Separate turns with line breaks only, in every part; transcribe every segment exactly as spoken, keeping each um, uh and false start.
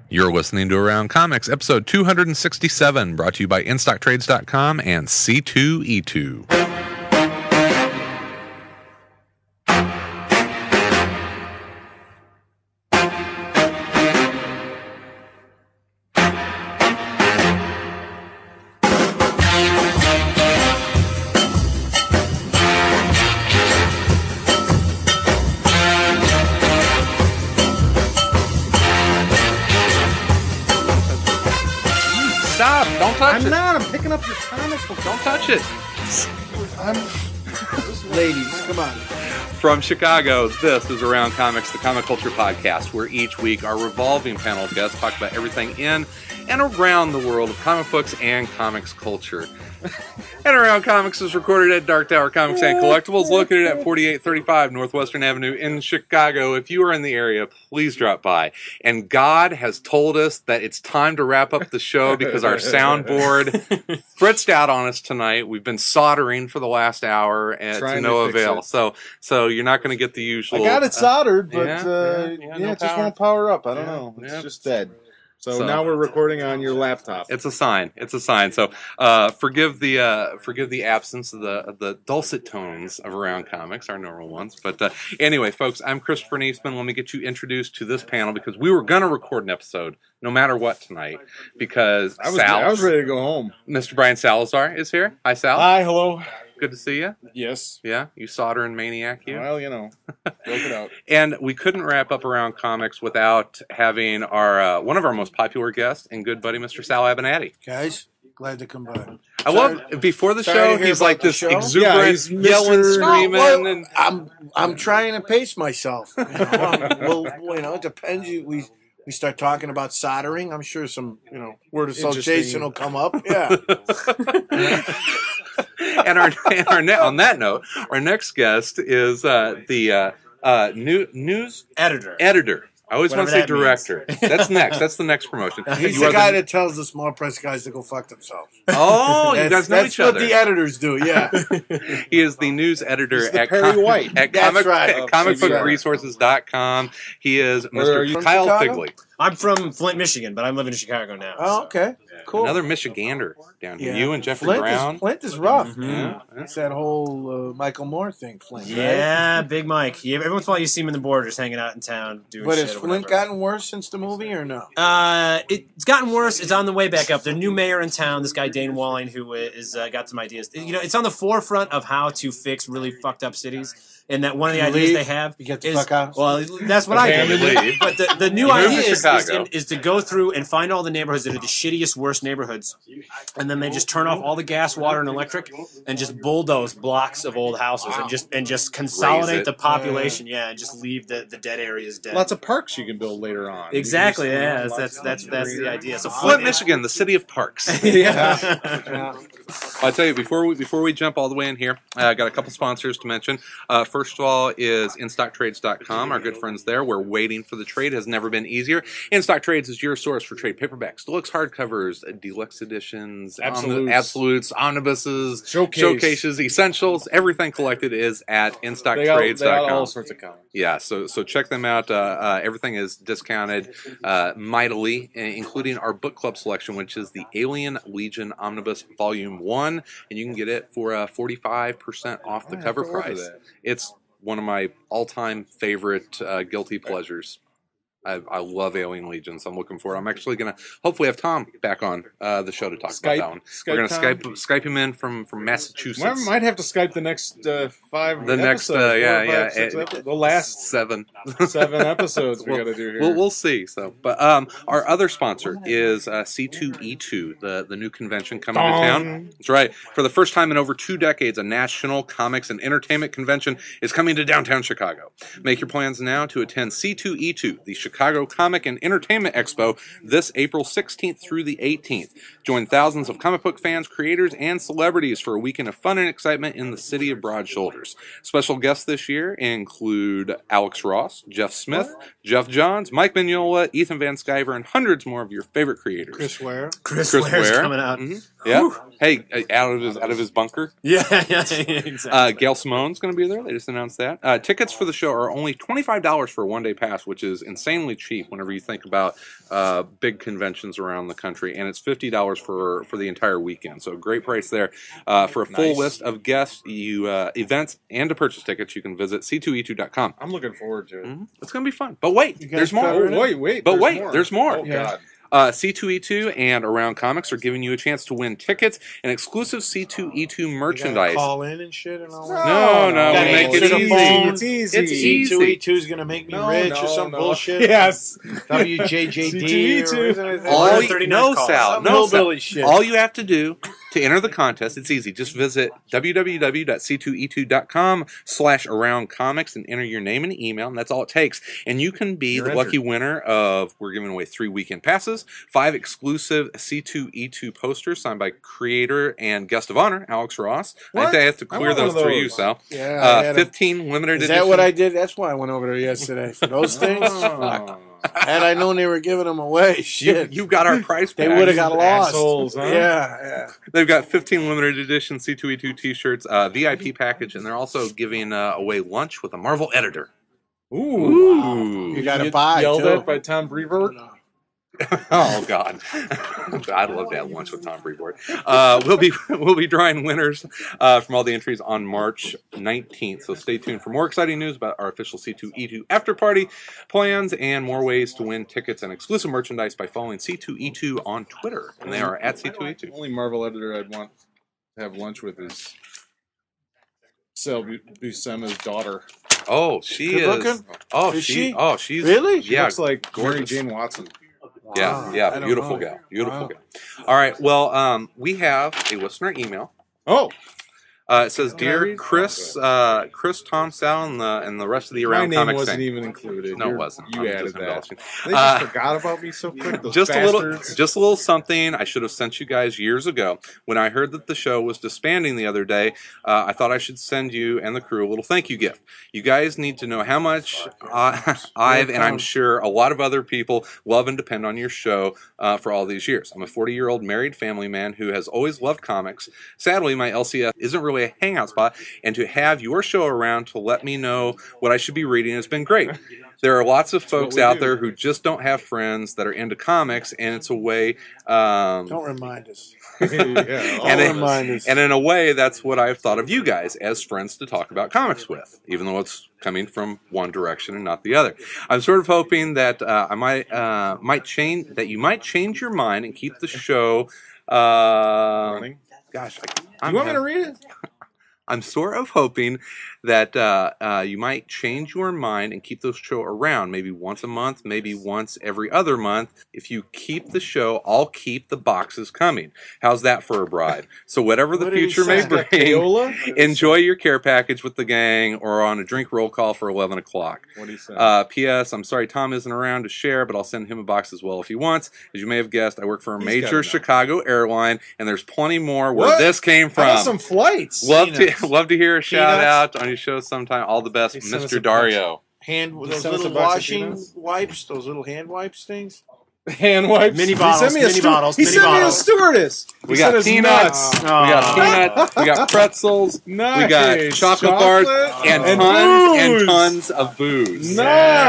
You're listening to Around Comics, episode two sixty-seven, brought to you by In Stock Trades dot com and C two E two.
I'm not. I'm picking up your comic book.
Don't touch it.
I'm... Ladies, come on.
From Chicago, this is Around Comics, the comic culture podcast, where each week our revolving panel of guests talk about everything in and around the world of comic books and comics culture. And Around Comics is recorded at Dark Tower Comics and Collectibles, located at forty-eight thirty-five Northwestern Avenue in Chicago. If you are in the area, please drop by. And God has told us that it's time to wrap up the show because our soundboard fritzed out on us tonight. We've been soldering for the last hour and to no avail. It. So, so you're not going to get the usual.
I got it soldered,
uh,
but
yeah,
uh,
yeah,
yeah,
no
it just
power.
won't power up. I don't
yeah,
know. It's
yeah.
just dead. So,
So,
now we're recording on your laptop.
It's a sign. It's a sign. So uh, forgive the uh, forgive the absence of the of the dulcet tones of Around Comics, our normal ones. But uh, anyway, folks, I'm Christopher Niesman. Let me get you introduced to this panel because we were going to record an episode no matter what tonight because
I was
Sal,
I was ready to go home.
Mister Brian Salazar is here. Hi, Sal.
Hi, hello.
Good to see you.
Yes.
Yeah, you soldering maniac, you.
Well, you know, broke it out.
And we couldn't wrap up Around Comics without having our uh, one of our most popular guests and good buddy, Mister Sal Abernathy.
Guys, glad to come by.
I love before the
Sorry
show.
to hear
He's
about
like
the
this
show.
exuberant,
Yeah, he's
yelling,
Mister
screaming,
well,
and
I'm I'm trying to pace myself. You know? well, you know, it depends. You, we we start talking about soldering. I'm sure some you know word association will come up. Yeah.
and our, and our ne- on that note, our next guest is uh, the uh, uh, new news
Editor.
editor. I always want to say
Whatever that
director. That's next. That's the next promotion.
He's
You
the
are
guy that tells the small press guys to go fuck themselves.
Oh, you
That's,
guys know
that's
each
what
other.
the editors do. Yeah.
He is the news editor
He's the
at,
Perry
com-
White.
at
That's
comic,
right.
at comic book resources dot com. He is
are
Mister
you
from
Kyle
Chicago?
Figley.
I'm from Flint, Michigan, but I'm living in Chicago now.
Oh,
so.
okay. Cool.
Another Michigander down here.
Yeah.
You and Jeffrey
Flint
Brown.
Is, Flint is rough.
Mhm.
Yeah.
It's that whole uh, Michael Moore thing, Flint. Right?
Yeah, Big Mike. Yeah, every once in a while you see him in the borders hanging out in town doing
But
shit.
has
or
Flint
whatever.
gotten worse since the movie or no?
Uh, it's gotten worse. It's on the way back up. Their new mayor in town, this guy Dane Walling, who is uh, got some ideas. You know, it's on the forefront of how to fix really fucked up cities. And that one of the
You
ideas
leave,
they have
you get the
is
fuck out.
well, that's what I
Family
do.
leave.
But the, the new
You move
idea
to
is, is,
Chicago.
in, is to go through and find all the neighborhoods that are the shittiest, worst neighborhoods, and then they just turn off all the gas, water, and electric, and just bulldoze blocks of old houses and just and just
Raise
consolidate
it.
the population. Yeah, and just leave the, the dead areas dead.
Lots of parks you can build later on.
Exactly.
You can
Yeah,
just-
that's that's that's the idea. So
Flint, Michigan, the city of parks.
yeah.
Yeah.
I'll tell you before we before we jump all the way in here, I uh, got a couple sponsors to mention. Uh, first of all is In Stock Trades dot com, our good friends there. We're waiting for the trade. It has never been easier. In Stock Trades is your source for trade paperbacks, deluxe hardcovers, deluxe editions,
Absolutes.
omni- absolutes, omnibuses,
Showcase.
showcases, essentials. Everything collected is at In Stock
They got,
Trades
they
dot
got
com.
all sorts of comics.
Yeah, so so check them out. Uh, uh, everything is discounted uh, mightily, i- including our book club selection, which is the Alien Legion Omnibus Volume One, and you can get it for uh, forty-five percent off the
I have
cover
to order
price.
that.
It's one of my all-time favorite uh, guilty pleasures. I, I love Alien Legion, so I'm looking forward. I'm actually going to hopefully have Tom back on uh, the show to talk
Skype-
about that one.
Skype
We're going to
Tom?
Skype Skype him in from from Massachusetts.
Might, might have to Skype the next uh, five.
The next,
episodes,
uh,
four,
yeah,
five,
yeah,
six
it-
episodes. the last
seven
seven episodes we
Well,
got to do here.
We'll, we'll see. So, but um, our other sponsor is uh, C two E two, the the new convention coming to town. That's right. For the first time in over two decades, a national comics and entertainment convention is coming to downtown Chicago. Make your plans now to attend C two E two, the Chicago Comic and Entertainment Expo, this April sixteenth through the eighteenth. Join thousands of comic book fans, creators, and celebrities for a weekend of fun and excitement in the city of Broad Shoulders. Special guests this year include Alex Ross, Jeff Smith, Jeff Johns, Mike Mignola, Ethan Van Sciver, and hundreds more of your favorite creators.
Chris Ware.
Chris,
Chris
Ware's
Ware.
coming out.
Mhm. Yeah. Hey, uh, out of his out of his bunker.
Yeah, yeah, exactly.
Uh, Gail Simone's going to be there. They just announced that. Uh, tickets for the show are only twenty-five dollars for a one-day pass, which is insanely extremely cheap whenever you think about uh, big conventions around the country, and it's fifty dollars for for the entire weekend. So great price there. Uh, for a full
Nice.
list of guests, you uh, events, and to purchase tickets, you can visit c two e two dot com.
I'm looking forward to it.
Mm-hmm. It's going to be fun. But wait,
You guys
there's more.
covered
Oh, wait, wait.
But
there's
wait,
more.
there's more.
Oh,
Yeah.
God.
Uh, C two E two and Around Comics are giving you a chance to win tickets and exclusive C two E two
You gotta
merchandise.
call in and shit and all that.
No, no,
we make it
it's
easy.
easy. It's easy.
It's easy.
C two E two is gonna make me
No,
rich
no,
or some
no.
bullshit.
Yes.
W J J D
C two E two.
or isn't it?
All
Or
you,
thirty-nine
no,
calls.
Sal,
Some
no, Sal.
hillbilly shit.
All you have to do to enter the contest, it's easy. Just visit w w w dot c two e two dot com slash around comics and enter your name and email, and that's all it takes. And you can be
You're
the
entered.
lucky winner of, we're giving away three weekend passes, five exclusive C two E two posters signed by creator and guest of honor, Alex Ross. I
What?
think I have to
I
clear
want one
those
of
for you,
those.
Sal.
Yeah, I
Uh,
had a-
fifteen limited
Is
edition.
that what I did? That's why I went over there yesterday for those things.
Oh.
Had I known they were giving them away,
You,
shit,
you got our price
they
back.
would have got lost.
assholes, huh?
Yeah, yeah.
They've got fifteen limited edition C two E two t-shirts, uh, V I P package, and they're also giving uh, away lunch with a Marvel editor.
Ooh.
Ooh.
You got to
Get
buy
Yelled
too.
at by Tom Brevoort.
Oh God, I'd love to have lunch with Tom Brevoort. Uh, we'll be we'll be drawing winners uh, from all the entries on March nineteenth. So stay tuned for more exciting news about our official C two E two after party plans and more ways to win tickets and exclusive merchandise by following C two E two on Twitter, and they are at C two E two.
The only Marvel editor I'd want to have lunch with is Sal Bu- Buscema's daughter.
Oh, she
Good
is.
looking?
Oh,
Is
she,
she?
Oh, she's
Really?
She
Yeah,
looks like Mary
gorgeous.
Jane Watson.
Yeah,
Wow. I
yeah,
don't
beautiful
know.
gal, beautiful
Wow.
gal. All right, well, um, we have a listener email.
Oh,
Uh, it says,
Can I
"Dear
read?
Chris, uh, Chris, Tom, Sal, and the and the rest of the
my
Around
name
Comics
wasn't
thing."
even included.
No, it
You're-
wasn't.
You
I'm
added
just
that.
embellishing.
They just
Uh,
forgot about me so quick. Those
just a little,
bastards.
just a little something I should have sent you guys years ago. When I heard that the show was disbanding the other day, uh, I thought I should send you and the crew a little thank you gift. You guys need to know how much uh, I've and I'm sure a lot of other people love and depend on your show uh, for all these years. I'm a forty-year-old married family man who has always loved comics. Sadly, my L C S isn't really a hangout spot, and to have your show around to let me know what I should be reading has been great. There are lots of folks
we
out
do.
there who just don't have friends that are into comics, and it's a way. Um,
Don't remind us.
yeah,
And
Don't
it-
remind us.
and in a way, that's what I've thought of you guys as friends to talk about comics with, even though it's coming from one direction and not the other. I'm sort of hoping that uh, I might uh, might change that you might change your mind and keep the show. Uh,
Running.
gosh, I,
You
I'm
want me
hav-
to read it?
I'm sort of hoping that uh, uh, you might change your mind and keep the show around, maybe once a month, maybe once every other month. If you keep the show, I'll keep the boxes coming. How's that for a bribe? So whatever the
What did he
future may
say?
bring,
Payola?
enjoy your care package with the gang or on a drink roll call for eleven o'clock.
What do you say?
Uh, P S. I'm sorry Tom isn't around to share, but I'll send him a box as well if he wants. As you may have guessed, I work for a
He's
major
gotta know.
Chicago airline, and there's plenty more where
What?
this came
I
from.
got some flights.
Love
Peanuts.
to love to hear a shout
Peanuts.
out on your show sometime. All the best,
He sent us
Mister
a
Dario.
Hand
Did you
those
send us a
little
box of
washing
peanuts?
wipes, those little hand wipes things.
Hand wipes.
Mini
He
bottles,
sent me a
mini
stu-
bottles,
He
mini
sent me a
bottles.
stewardess.
We
He
got
sent us
peanuts.
nuts.
We got
Aw.
peanuts. We got pretzels.
Nice.
We got chocolate, bars and,
and
tons and
booze.
tons of booze.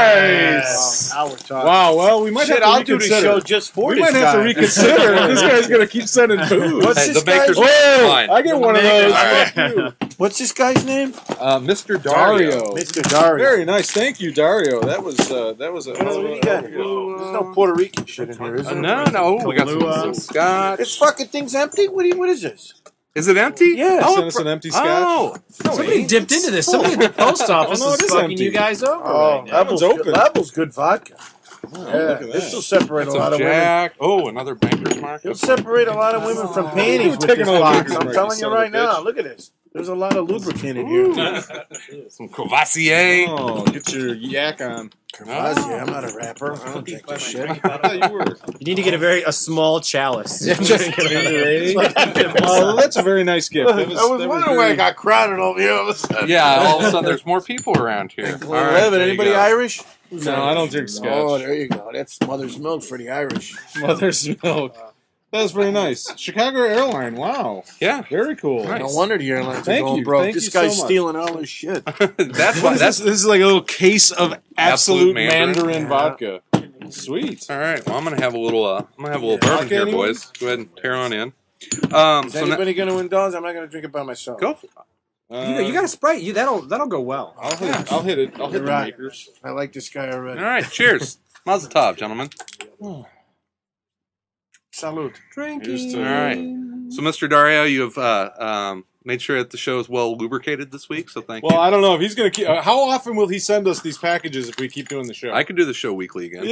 Nice.
Now we're talking.
Wow. Well, we might
Shit,
have to
I'll do the
reconsider.
show just for
We
this
might have
guy.
to reconsider. This guy's gonna keep sending booze.
What's
Hey,
this
the baker's
guy's?
Whoa!
fine.
I get one of those.
Alright.
Fuck you.
What's this guy's name?
Uh, Mister Dario.
Dario.
Mister Dario.
Very nice. Thank you, Dario. That was uh, that was a.
What do you got? There's no Puerto Rican shit in here, is
Uh,
there?
no, no, we got some,
Kahlua.
some scotch.
This fucking thing's empty. What? Do you, what is this?
Is it empty?
Yeah.
Oh,
Send us an empty scotch.
Oh,
Somebody dipped into this. Somebody at the post office
Oh, no,
is
it is
fucking
empty.
you guys over.
Oh,
right now.
Level's
one's
good,
open.
Level's good vodka.
Oh,
Yeah,
look at
this
that.
will separate
That's
a lot
a
of women.
Jack. Oh, another banker's
It'll
market.
separate a lot of women from panties
You're
with
taking
this
all the
box.
Baker's
I'm
Market,
telling you
son of a
right now.
bitch.
Look at this. There's a lot of lubricant in here.
Some Courvoisier.
Oh, get your yak on.
Courvoisier, I'm not a rapper. I don't drink this shit.
I thought you were.
You need to get a very a small chalice.
Oh, that's a very nice gift. That was,
I was
that
wondering why I
very-
got crowded over here all of a sudden.
Yeah, all of a sudden there's more people around here. All right,
Eleven.
there you
Anybody
go.
Irish?
No, I don't drink scotch.
Oh, there you go. That's mother's milk for the Irish.
Mother's milk. That's very nice. Chicago Airline. Wow.
Yeah,
Very cool.
Nice.
No wonder the airlines
Thank
are going
you.
broke.
Thank
this
you so
guy's
much.
stealing all his shit.
that's
What
why.
is
That's
this? This is like a little case of absolute,
Absolute Mandarin.
Mandarin,
Yeah.
vodka. Sweet.
All right. Well, I'm gonna have a little. Uh, I'm gonna have a little
Yeah.
bourbon here,
Anyone?
boys. Go ahead and tear on in. Um,
Is
so na-
anybody going to indulge? I'm not going to drink it by myself.
go.
Uh,
You, you got a Sprite. You that'll that'll go well.
I'll hit. I'll hit it. I'll hit
You're
the
right.
makers.
I like this guy already.
All right. Cheers. Mazel tov, gentlemen.
Salute.
Here's to-
All right. So, Mister Dario, you have uh, um, made sure that the show is well lubricated this week. So, thank
Well,
you.
I don't know if he's going to keep. Uh, how often will he send us these packages if we keep doing the show?
I could do the show weekly again.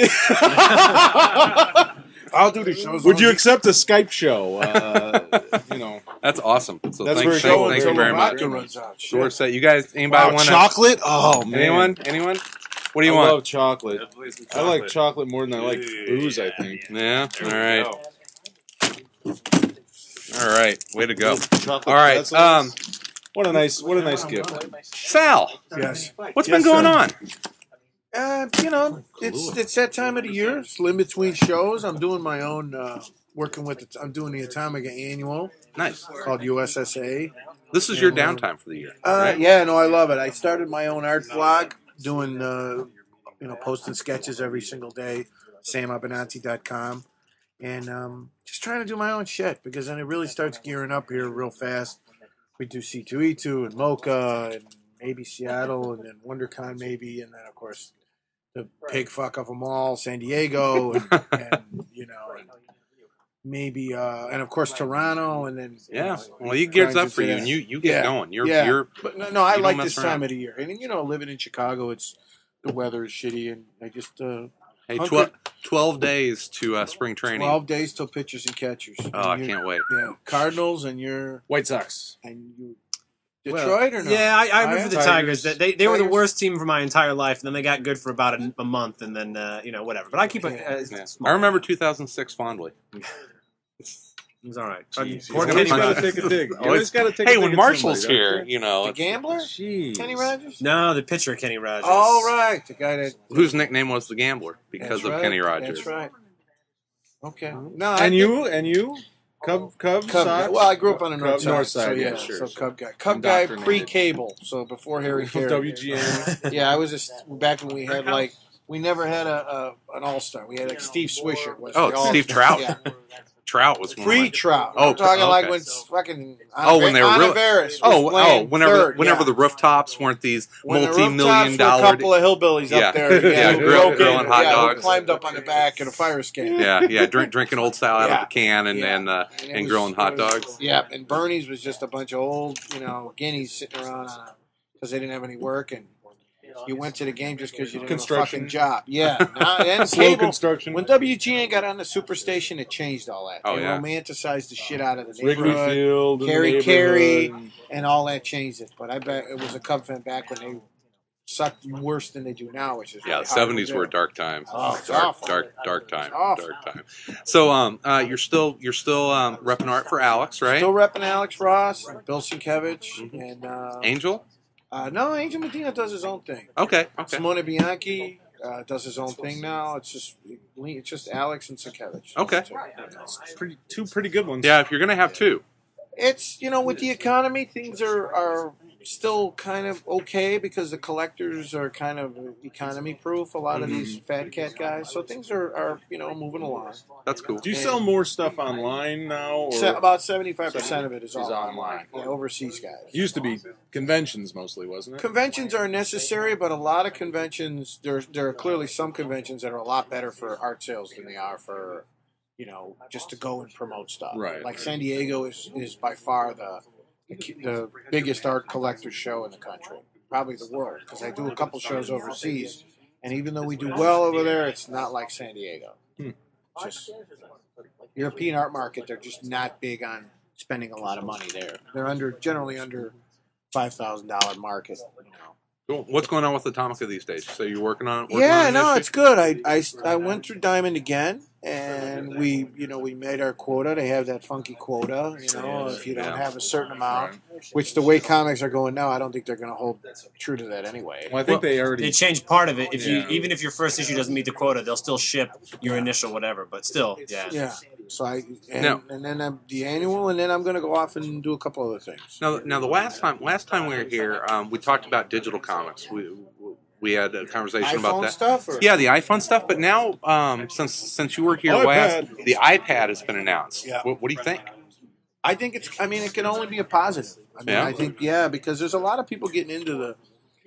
I'll do the shows.
Would you accept a Skype show? Uh, you know,
That's awesome. So,
That's
thank,
very
thank,
cool.
thank
Until
you very
the
much.
vodka
runs out.
So we're set. You guys, anybody
wow,
want
chocolate? Oh man,
Anyone? Anyone? What do you
I
want?
love chocolate. I like chocolate more than I like booze. I think.
Yeah. All right. All right. Way to go.
Chocolate
All right.
pretzels.
Um,
what a nice, what a nice gift.
Sal,
Yes.
what's
Yes,
been going
sir.
on?
Uh, you know, it's it's that time of the year. It's in between shows. I'm doing my own. Uh, working with. The, I'm doing the Atomica Annual
Nice.
called U S S A.
This is your downtime for the year,
Uh,
right?
yeah, no, I love it. I started my own art blog, doing uh, you know, posting sketches every single day. sam abenanti dot com, and um, just trying to do my own shit because then it really starts gearing up here real fast. We do C two E two and Mocha and maybe Seattle and then WonderCon maybe, and then of course the pig fuck of them all, San Diego, and, and you know, and maybe uh, and of course Toronto, and then you
Yeah.
know,
Well, you gears
grinds
up for
into
you,
that.
and you you get
Yeah.
going. You're
Yeah.
you're
But no, no, I
You don't
like
mess
this
around.
time of the year, and you know, living in Chicago, it's the weather is shitty, and I just uh,
hey
Hunker-
twelve, twelve days to uh, spring training.
twelve days till pitchers and catchers.
Oh, I
And you-
can't wait.
Yeah, Cardinals, and you're
White Sox.
and you Detroit or no?
Yeah, I, I root
Oh,
for the
yeah?
Tigers.
Tigers.
They they were the
Tigers?
worst team for my entire life, and then they got good for about a, a month, and then uh, you know whatever. But I keep it. Uh,
Yeah.
small.
I remember two thousand six fondly.
It was all right.
Jeez,
Poor
you
Kenny
always gotta
Rogers.
take a dig. You
Always-
always gotta take.
Hey,
a dig
when
at
Marshall's
somebody,
here,
don't
you know,
The
it's-
gambler,
Jeez.
Kenny Rogers.
No, the pitcher Kenny Rogers.
All right, the guy that
whose nickname was the Gambler because
that's
of
right,
Kenny Rogers.
That's right. Okay. No, I
And
think-
you, and you, Cub, Cub,
Cub guy.
Sox?
Well, I grew up on the north
Cub-
side,
north
so
side,
yeah,
yeah, sure.
so Cub guy, Cub guy
Indoctrinated.
pre-cable, so before Harry Carey.
W G N.
Yeah, I was just back when we had like we never had a, a an all star. We had like Steve Swisher. Was
Oh,
the
Steve
all-star.
Trout.
Yeah.
Trout was one of
Pre
my-
Trout.
Oh,
I'm talking
okay.
like when fucking
Oh, when they were real-
Ontiveros was
Oh, oh,
playing
whenever
third,
whenever
yeah.
the rooftops weren't these
When the
multi-million
rooftops were
dollar.
a couple of hillbillies
Yeah.
up there,
Yeah,
who
grill-
broke in,
grilling hot
yeah, who
dogs.
climbed up on the back of a fire escape.
Yeah, yeah, drink, drinking old style out
Yeah.
of a can and
Yeah.
and, uh,
And it
and
was-
grilling hot
it was-
dogs.
Yeah, and Bernie's was just a bunch of old, you know, guineas sitting around on a because they didn't have any work, and you went to the game just because you didn't have a
Construction.
fucking job. Yeah, now, and
Slow
cable.
construction.
When W G N got on the Superstation, it changed all that.
Oh,
they
yeah.
romanticized the shit out of the
Wrigley
neighborhood,
Field, and the
Carey,
neighborhood.
Carey. and all that changed it. But I bet it was a Cub fan back when they sucked worse than they do now, which is
Yeah,
really
the
hard to
seventies
do.
were dark times.
Oh, it's
dark,
awful.
dark, dark time,
awful.
dark time. So, um, uh, you're still you're still um, repping art for Alex, right?
Still repping Alex Ross, and Bill Sienkiewicz,
Mhm.
and uh,
Angel.
uh, no, Angel Medina does his own thing.
Okay, okay,
Simone Bianchi uh, does his own thing now. It's just it's just Alex and Sienkiewicz.
Okay.
Pretty, two pretty good ones.
yeah. If you're gonna have two,
It's you know with the economy things are are still kind of okay because the collectors are kind of economy proof. A lot of these fat cat guys, so things are, are you know moving along.
that's cool.
Do you sell more stuff online now? Or
Se- about seventy five percent of it is
Is
all
online.
online. Yeah, overseas guys.
it used to be conventions mostly, wasn't it?
Conventions are necessary, but a lot of conventions there there are clearly some conventions that are a lot better for art sales than they are for you know just to go and promote stuff.
Right,
Like
right.
San Diego is is by far the the biggest art collector show in the country, probably the world, because I do a couple shows overseas, and even though we do well over there, it's not like San Diego.
Hmm.
Just European art market, they're just not big on spending a lot of money there. They're under generally under five thousand dollar market. You know.
Cool. What's going on with Atomica these days? So you're working on it? Working
Yeah,
on an
no,
issue?
it's good. I, I, I went through Diamond again, and we you know we made our quota. They have that funky quota. You know, if you don't
Yeah.
have a certain amount, which the way comics are going now, I don't think they're going to hold true to that anyway.
Well, I think they already.
They changed part of it. If
Yeah.
you even if your first issue doesn't meet the quota, they'll still ship your initial whatever. But still, yeah.
Yeah. So I and,
Now-
and then I'm the annual, and then I'm going to go off and do a couple other things.
Now, now the last time last time we were here, um, we talked about digital comics. We we had a conversation
iPhone
about that.
stuff? Or?
Yeah, the iPhone stuff. But now, um, since since you were here
iPad.
last, the iPad has been announced.
Yeah.
What, what do you think?
I think it's. I mean, it can only be a positive. I mean,
Yeah?
I think yeah, because there's a lot of people getting into the.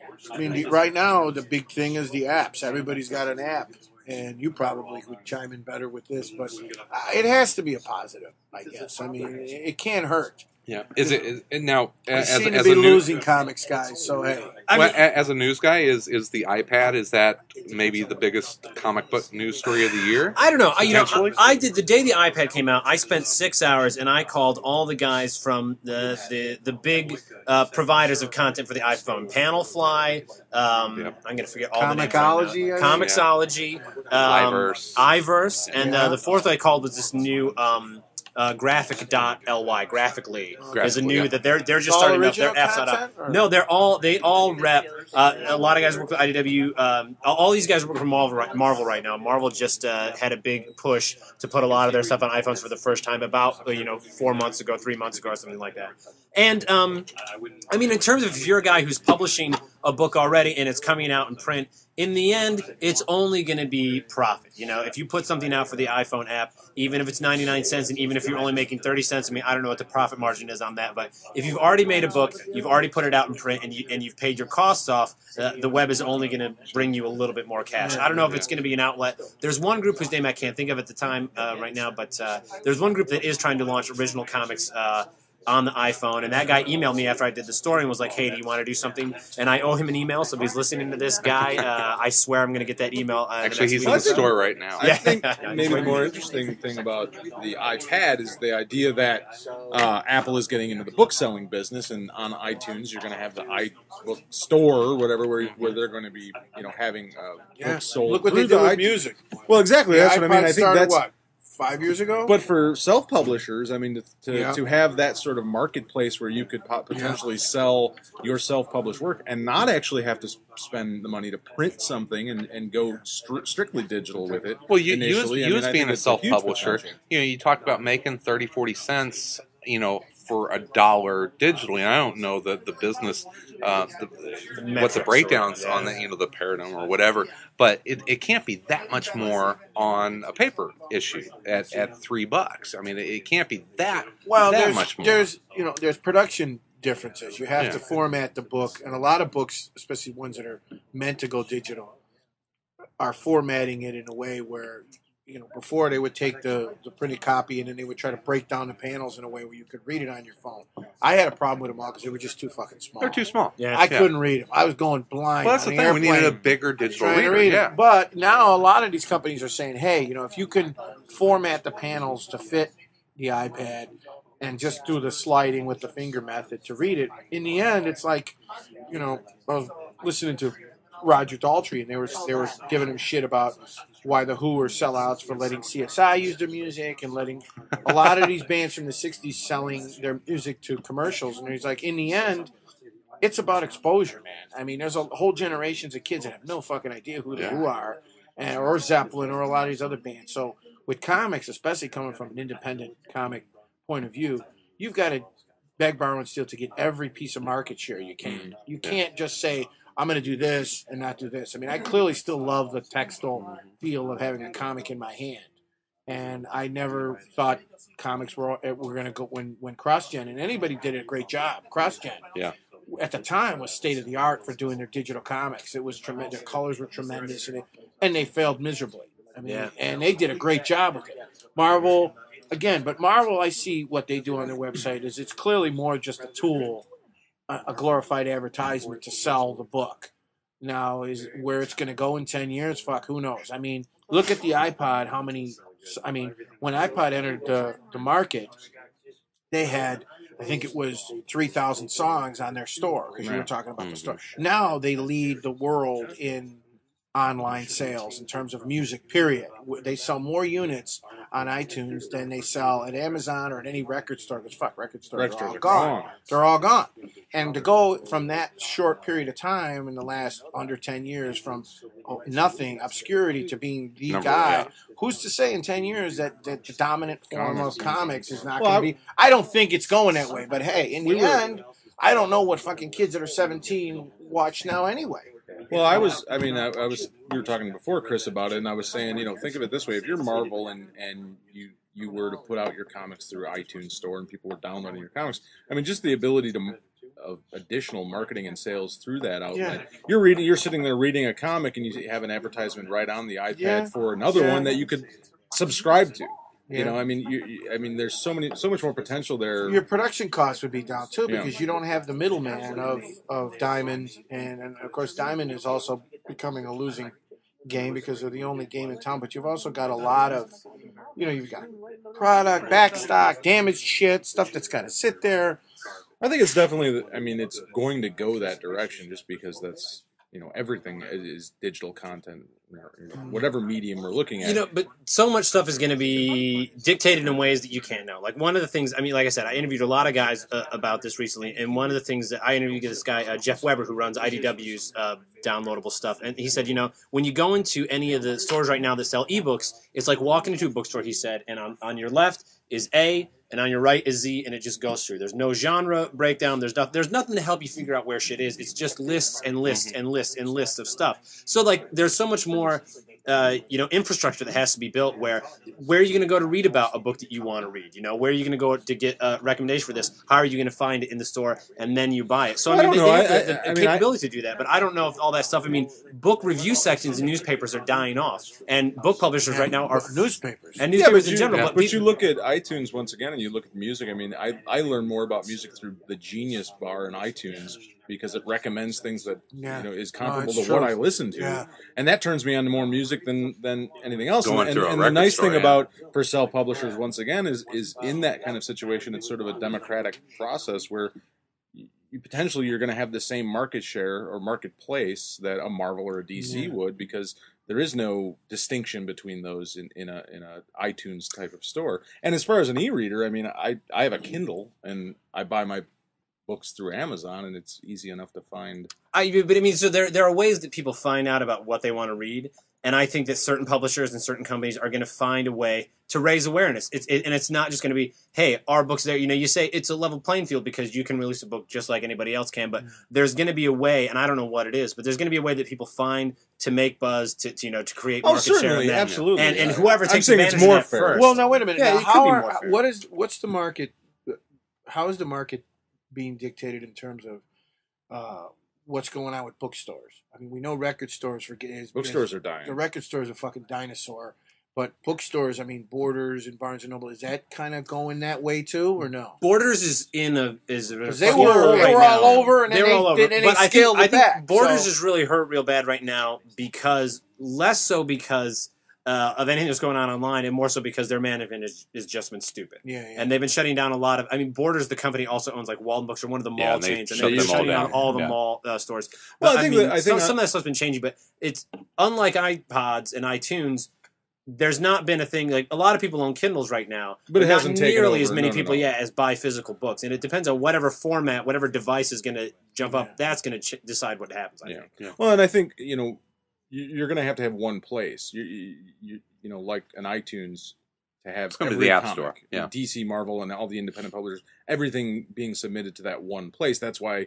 I mean, the, right now the big thing is the apps. Everybody's got an app, and you probably would chime in better with this, but uh, it has to be a positive, I guess. I mean, it, it can't hurt.
Yeah. Is it is, and now
We
as,
seem
as
to be
a news,
losing comics, guys. So hey,
I
well,
mean,
a- as a news guy, is is the iPad is that maybe the biggest comic book news story of the year?
I don't know. I, you know,
Potentially?
I, I did the day the iPad came out. I spent six hours and I called all the guys from the the the big uh, providers of content for the iPhone, Panelfly. Um,
Yep.
I'm going to forget all the names.
Comixology,
Right
I
now.
think.
Comixology, um,
iVerse.
iVerse, and
Yeah.
uh, the fourth I called was this new. Um, Uh, graphic dot ly graphically is a
Graphically,
new
yeah.
that they're they're just
All
starting up.
original
They're F's out.
content, or-
No, they're all they all rep. Uh, a lot of guys work with I D W. Um, all all these guys work for Marvel right, Marvel right now. Marvel just uh, had a big push to put a lot of their stuff on iPhones for the first time about uh, you know four months ago, three months ago, or something like that. And um, I mean, in terms of if you're a guy who's publishing a book already and it's coming out in print, in the end, it's only going to be profit. You know, if you put something out for the iPhone app, even if it's ninety-nine cents and even if you're only making thirty cents, I mean, I don't know what the profit margin is on that, but if you've already made a book, you've already put it out in print, and, you, and you've paid your costs off, uh, the web is only going to bring you a little bit more cash. I don't know if it's going to be an outlet. There's one group whose name I can't think of at the time uh, right now, but uh, there's one group that is trying to launch original comics uh, on the iPhone, and that guy emailed me after I did the story and was like, hey, do you want to do something? And I owe him an email, so if he's listening to this guy, uh, I swear I'm going to get that email. Uh,
Actually,
the next
he's
week
in the
or so.
store right now.
I
Yeah.
think
Yeah,
maybe the
he's
more
waiting.
interesting thing about the iPad is the idea that uh, Apple is getting into the book selling business, and on iTunes you're going to have the iBook store or whatever, where, where they're going to be, you know, having uh,
yeah.
books sold.
Look what they
through
did
the
with
iTunes.
music.
Well, exactly.
The
That's what I mean.
iPod
I think
started,
that's
what, five years ago.
But for self-publishers, I mean, to to,
Yeah.
to have that sort of marketplace where you could po- potentially sell your self-published work and not actually have to s- spend the money to print something and, and go stri- strictly digital with it.
Well, you, you, as,
initially, I
you
mean,
as
I
being
think
a
it's huge
self-publisher,
potential.
you know, you talk about making thirty, forty cents, you know, for a dollar digitally. I don't know the, the business, uh, the, what the
Metrics
breakdowns
or-
on the, you know, the paradigm or whatever, but it, it can't be that much more on a paper issue at, at three bucks. I mean, it, it can't be that,
Well,
that
there's
much more.
there's you know there's production differences. You have
Yeah.
to format the book, and a lot of books, especially ones that are meant to go digital, are formatting it in a way where you know before they would take the, the printed copy and then they would try to break down the panels in a way where you could read it on your phone. I had a problem with them all because they were just too fucking small.
They're too small.
Yeah.
I
Yeah.
couldn't read them. I was going blind.
Well, that's
on
the thing. We needed a
airplane
bigger digital
trying to
reader.
read
Yeah.
it. But now a lot of these companies are saying, hey, you know, if you can format the panels to fit the iPad and just do the sliding with the finger method to read it, in the end, it's like, you know, I was listening to Roger Daltrey, and they were they were giving him shit about why the Who were sellouts for letting C S I use their music and letting a lot of these bands from the sixties selling their music to commercials. And he's like, in the end, it's about exposure, man. I mean, there's a whole generations of kids that have no fucking idea who the
Yeah.
Who are, and, or Zeppelin, or a lot of these other bands. So with comics, especially coming from an independent comic point of view, you've got to beg, borrow, and steal to get every piece of market share you can. You
Yeah.
can't just say, I'm going to do this and not do this. I mean, I clearly still love the textile feel of having a comic in my hand. And I never thought comics were were going to go when when CrossGen, and anybody did a great job. CrossGen,
Yeah.
at the time, was state of the art for doing their digital comics. It was tremendous. Their colors were tremendous, and it, and they failed miserably. I mean,
Yeah.
and they did a great job with it. Marvel, again, but Marvel, I see what they do on their website is it's clearly more just a tool, a, a glorified advertisement to sell the book. Now, is where it's going to go in ten years? Fuck, who knows? I mean, look at the iPod. How many? I mean, when iPod entered the, the market, they had, I think it was three thousand songs on their store, because you were
Right.
talking about the
Mhm.
store. Now they lead the world in online sales in terms of music, period. They sell more units on iTunes than they sell at Amazon or at any record store, because fuck, record stores
Record
are
stores
all
are
gone.
gone.
They're all gone. And to go from that short period of time in the last under ten years from oh, nothing, obscurity, to being the
Number-
guy,
yeah.
who's to say in ten years that, that the dominant form
Comics
of
is-
comics is not
Well,
going to be? I don't think it's going that way, but hey, in the
We were-
end, I don't know what fucking kids that are seventeen watch now anyway.
Well, I was, I mean, I, I was, we were talking before, Chris, about it, and I was saying, you know, think of it this way: if you're Marvel and and you you were to put out your comics through iTunes Store and people were downloading your comics, I mean, just the ability to of additional marketing and sales through that outlet.
Yeah.
You're reading, you're sitting there reading a comic, and you have an advertisement right on the iPad
Yeah.
for another
Yeah.
one that you could subscribe to.
Yeah.
You know, I mean, you, you, I mean, there's so many, so much more potential there.
Your production costs would be down too
Yeah.
because you don't have the middleman of, of Diamond, and, and of course Diamond is also becoming a losing game because they're the only game in town. But you've also got a lot of, you know, you've got product, backstock, damaged shit, stuff that's got to sit there.
I think it's definitely, I mean, it's going to go that direction just because that's, you know, everything is, is digital content, or, you know, whatever medium we're looking at.
You know, but so much stuff is going to be dictated in ways that you can't know. Like one of the things, I mean, like I said, I interviewed a lot of guys uh, about this recently, and one of the things that I interviewed this guy, uh, Jeff Weber, who runs I D W's uh, downloadable stuff, and he said, you know, when you go into any of the stores right now that sell ebooks, it's like walking into a bookstore, he said, and on, on your left is A, and on your right is Z, and it just goes through. There's no genre breakdown. There's not. There's nothing to help you figure out where shit is. It's just lists and lists and lists and lists of stuff. So like, there's so much more, uh, you know, infrastructure that has to be built. Where where are you going to go to read about a book that you want to read? You know, where are you going to go to get a recommendation for this? How are you going to find it in the store and then you buy it? So I
I
mean,
don't
they,
know.
they have
I-
the, the
I- I mean, I-
capability to do that, but I don't know if all that stuff. I mean, book review sections in newspapers are dying off, and book publishers right now are
newspapers.
and
Yeah,
newspapers
but
in
you,
general.
yeah,
But,
but
people-
you look at iTunes once again, and you look at music. I mean, I, I learn more about music through the Genius bar in iTunes because it recommends things that
Yeah.
you know is
No,
comparable
it's
to what
true.
I listen to,
Yeah.
and that turns me on to more music than than anything else.
Going
and
through a
and the
record
nice
store,
thing
yeah.
about for self publishers once again is is in that kind of situation, it's sort of a democratic process where you potentially you're going to have the same market share or marketplace that a Marvel or a D C
Yeah.
would because there is no distinction between those in, in a in a iTunes type of store. And as far as an e-reader, I mean, I I have a Kindle and I buy my books through Amazon, and it's easy enough to find.
I, but I mean, so there there are ways that people find out about what they want to read, and I think that certain publishers and certain companies are going to find a way to raise awareness. It's it, and it's not just going to be, hey, our book's there. You know, you say it's a level playing field because you can release a book just like anybody else can, but there's going to be a way, and I don't know what it is, but there's going to be a way that people find to make buzz, to, to you know, to create
Oh,
market share.
certainly,
in that.
absolutely.
And and
Yeah.
whoever
I'm
takes
saying it's
advantage
more
of that
fair.
first.
Well, now wait a minute.
Yeah,
Now,
it could
how
be
are,
more fair.
what is what's the market? How is the market being dictated in terms of uh, what's going on with bookstores? I mean, we know record stores for is,
Bookstores
is,
are dying.
the record store is a fucking dinosaur, but bookstores, I mean, Borders and Barnes and Noble, is that kind of going that way too, or no?
Borders is in a is a
Because they
fucking
were
hole
they
right
were
now.
all over, and
They
then
were
they,
all over.
then they
But I think,
scaled
I
it
think
back.
Borders
so,
is really hurt real bad right now because less so because uh, of anything that's going on online, and more so because their management is, is just been stupid.
yeah, yeah.
And they've been shutting down a lot of. I mean, Borders, the company, also owns like Walden Books or one of the mall
Yeah, and they
chains, and
shut
they've been
them all
shutting down
down.
all the
Yeah.
mall uh, stores.
Well,
But,
I think
mean,
that- I think
some,
I-
some of that stuff's been changing, but it's unlike iPods and iTunes. There's not been a thing like a lot of people own Kindles right now,
But it
not
hasn't taken
nearly
over.
as many
No, no,
people
no.
yet as buy physical books, and it depends on whatever format, whatever device is going to jump
Yeah.
up. That's going to ch- decide what happens. I
Yeah.
think.
Well, and I think you know you- you're going to have to have one place. You, you you you know like an iTunes to have
It's gonna be
every
the App
comic,
Store, yeah.
D C, Marvel, and all the independent publishers, everything being submitted to that one place. That's why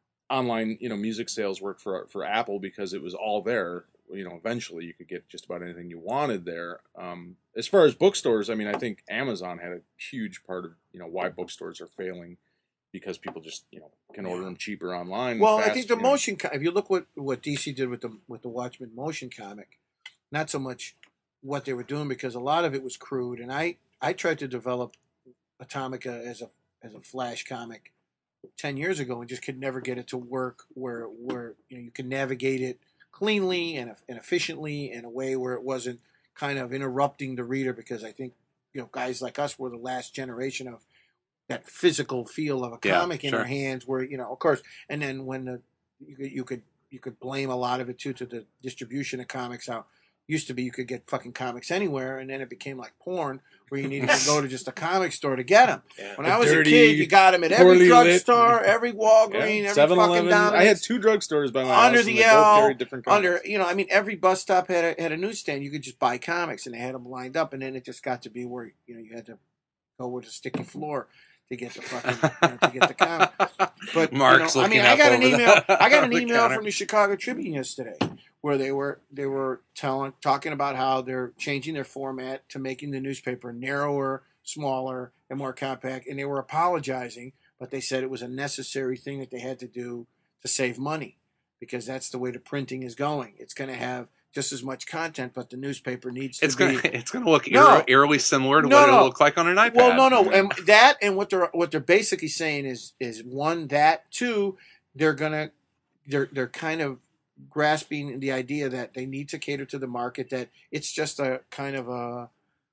online you know music sales work for for Apple because it was all there. You know, eventually you could get just about anything you wanted there. Um, as far as bookstores, I mean, I think Amazon had a huge part of you know why bookstores are failing because people just you know can order them cheaper online.
Well,
fast,
I think the
you know.
motion. Co- if you look what what D C did with the with the Watchmen motion comic, not so much what they were doing because a lot of it was crude, and I I tried to develop Atomica as a as a Flash comic ten years ago and just could never get it to work where where you know you can navigate it cleanly and and efficiently in a way where it wasn't kind of interrupting the reader because I think you know guys like us were the last generation of that physical feel of a
Yeah,
comic in
sure.
our hands where you know of course and then when the you could you could you could blame a lot of it too to the distribution of comics how used to be you could get fucking comics anywhere and then it became like porn where you needed to go to just a comic store to get them.
Yeah.
When
The
I was
dirty,
a kid, you got them at every
poorly lit-
drugstore, every Walgreens, every
seven
fucking
eleven.
Domino's.
I had two drugstores by my
Under
house.
the
and they both
L,
carried different comics.
under you know, I mean, every bus stop had a had a newsstand. You could just buy comics, and they had them lined up. And then it just got to be where you know you had to go with a sticky floor. to get the fucking you know, to get the comic. But
Mark's
you know, I
looking
mean, I
up
got an
over
email.
the-
I got an
the
email
counter.
from the Chicago Tribune yesterday where they were they were telling talking about how they're changing their format to making the newspaper narrower, smaller, and more compact, and they were apologizing, but they said it was a necessary thing that they had to do to save money because that's the way the printing is going. It's going to have just as much content, but the newspaper needs to
It's
be.
gonna it's gonna look
No.
eerily, eerily similar to
No,
what
no.
it'll look like on an iPad.
Well, no, no, and that and what they're what they're basically saying is is one that two they're gonna they're they're kind of grasping the idea that they need to cater to the market, that it's just a kind of a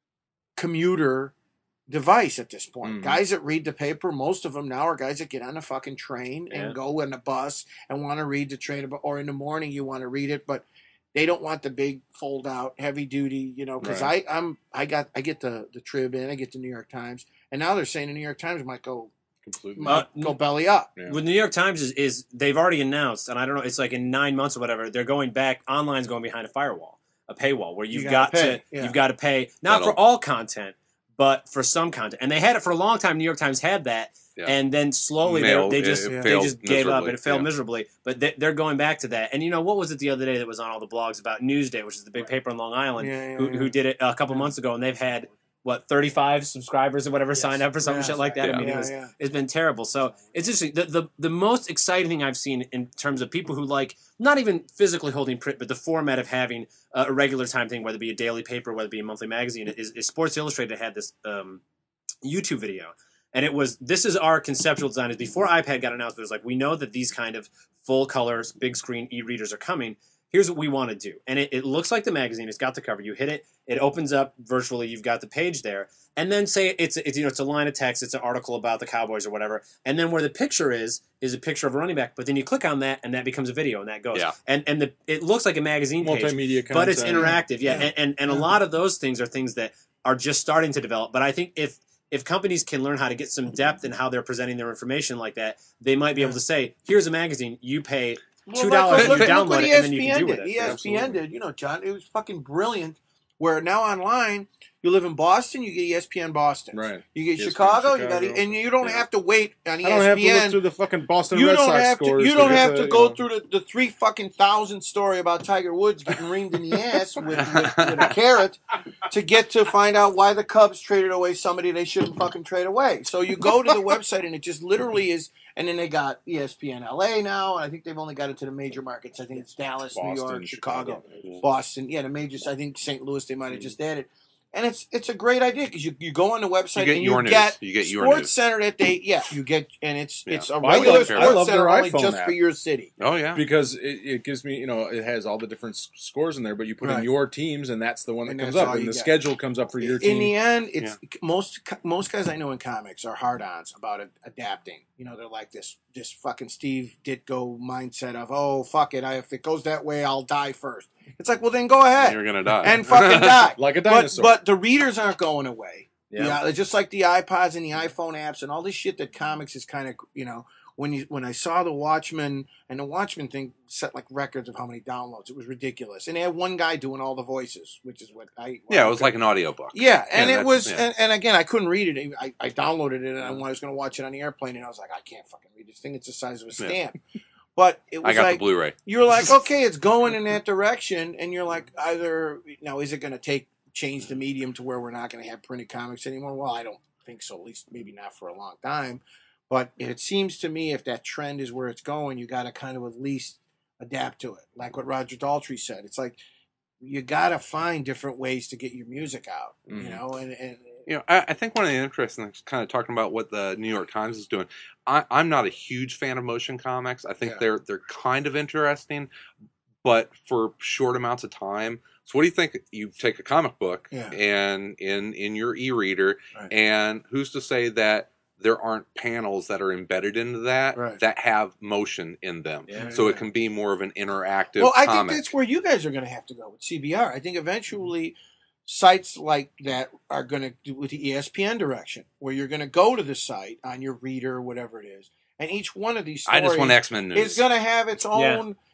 commuter device at this point.
Mhm.
Guys that read the paper, most of them now are guys that get on a fucking train
Yeah.
and go in a bus and want to read the train, or in the morning you want to read it, but they don't want the big fold out, heavy duty, you know. Because
Right.
I I'm I got I get the the Trib in, I get the New York Times, and now they're saying the New York Times might go
Completely.
might
Uh,
go belly up.
Yeah.
With New York Times is, is they've already announced, and I don't know, it's like in nine months or whatever, they're going back. Online's going behind a firewall, a paywall, where
You
you've
gotta
got
pay,
to
yeah.
you've got to pay not
That'll-
for all content, but for some content. And they had it for a long time. New York Times had that,
Yeah.
and then slowly
Failed.
they,
It-
they just
it
they
failed
just gave up,
miserably,
and it failed
yeah.
miserably. But they, they're going back to that. And you know what was it the other day that was on all the blogs about Newsday, which is the big paper in Long Island,
Yeah, yeah,
who,
yeah.
who did it a couple months ago, and they've had what thirty-five subscribers or whatever
Yes.
signed up for some
Yeah.
shit like that.
Yeah.
I mean, it
Yeah,
was
yeah.
it's been terrible. So it's interesting. The, the the most exciting thing I've seen in terms of people who like not even physically holding print, but the format of having a regular time thing, whether it be a daily paper, whether it be a monthly magazine, is, is Sports Illustrated had this um, YouTube video. And it was, this is our conceptual design. Is before iPad got announced, it was like, we know that these kind of full colors, big screen e-readers are coming. Here's what we want to do. And it, it looks like the magazine. It's got the cover. You hit it. It opens up virtually. You've got the page there. And then say it's, it's, you know, it's a line of text. It's an article about the Cowboys or whatever. And then where the picture is, is a picture of a running back. But then you click on that and that becomes a video and that goes.
Yeah.
And, and the, it looks like a magazine page.
Multimedia content.
But it's interactive. Yeah.
Yeah.
And, and, and a
Yeah.
lot of those things are things that are just starting to develop. But I think if, if companies can learn how to get some depth in how they're presenting their information like that, they might be able to say, here's a magazine, you pay two dollars
Well,
and you
look, look what
download it, and then you
E S P
can
N
do with
did.
it.
E S P N
Absolutely.
did, you know, John. It was fucking brilliant. Where now online, you live in Boston, you get E S P N Boston.
Right.
You get
E S P N
Chicago, you got,
Chicago.
and you don't
Yeah.
have to wait on E
I don't have
S P
to look
N.
through the fucking Boston
You
Red
don't
Sox
have to.
scores
You don't
get
have
the,
to
you
go
know.
through the, the three fucking thousand story about Tiger Woods getting reamed in the ass with, with, with a carrot to get to find out why the Cubs traded away somebody they shouldn't fucking trade away. So you go to the website and it just literally is. And then they got E S P N L A now, and I think they've only got it to the major markets. I think it's Dallas, New
Boston,
York, Chicago,
Chicago.
Boston. Yeah, the majors. I think Saint Louis they might have just added. And it's it's a great idea because you, you go on the website
You get
and
your
you
news.
get
You get your
Sports
news.
Center that they yeah you get and it's
Yeah.
it's a
Well, I
regular
love- I
Sports
love
Center
their
only
iPhone
just
app.
for your city.
Oh yeah.
Because it, it gives me, you know, it has all the different s- scores in there, but you put in
Right.
your teams, and that's the one that
And
comes
that's
up,
all
and
you
the
get.
schedule comes up for your
In
team.
the end, it's most co- most guys I know in comics are hard-ons about it, adapting. You know, they're like this this fucking Steve Ditko mindset of oh fuck it, I, if it goes that way, I'll die first. It's like well then go ahead
You're gonna die.
and fucking die.
Like a
But
dinosaur.
but the readers aren't going away.
Yeah.
Yeah, just like the iPods and the iPhone apps and all this shit that comics is kind of, you know, when you when I saw the Watchmen and the Watchmen thing set like records of how many downloads, it was ridiculous. And they had one guy doing all the voices, which is what I
Yeah, it was like an audiobook.
yeah, and
Yeah,
it
that's-
was
yeah.
and, and again I couldn't read it. I, I downloaded it and I was going to watch it on the airplane and I was like I can't fucking read this thing. It's the size of a
Yeah.
stamp. But it was
I got
like
the Blu-ray.
you're like, okay, it's going in that direction, and you're like, either now is it going to take change the medium to where we're not going to have printed comics anymore? Well, I don't think so. At least maybe not for a long time. But it seems to me if that trend is where it's going, you got to kind of at least adapt to it. Like what Roger Daltrey said, it's like you got to find different ways to get your music out. You
Mhm.
know, and, and
You know, I, I think one of the interesting things, kind of talking about what the New York Times is doing. I, I'm not a huge fan of motion comics. I think
Yeah.
they're they're kind of interesting, but for short amounts of time. So, what do you think? You take a comic book
Yeah.
and in in your e-reader,
Right.
and who's to say that there aren't panels that are embedded into that
Right.
that have motion in them?
Yeah.
So
Yeah.
it can be more of an interactive.
well, I
comic.
think that's where you guys are going to have to go with C B R. I think eventually sites like that are going to do with the E S P N direction, where you're going to go to the site on your reader or whatever it is, and each one of these
I
stories
just want X-Men news.
is going to have its own.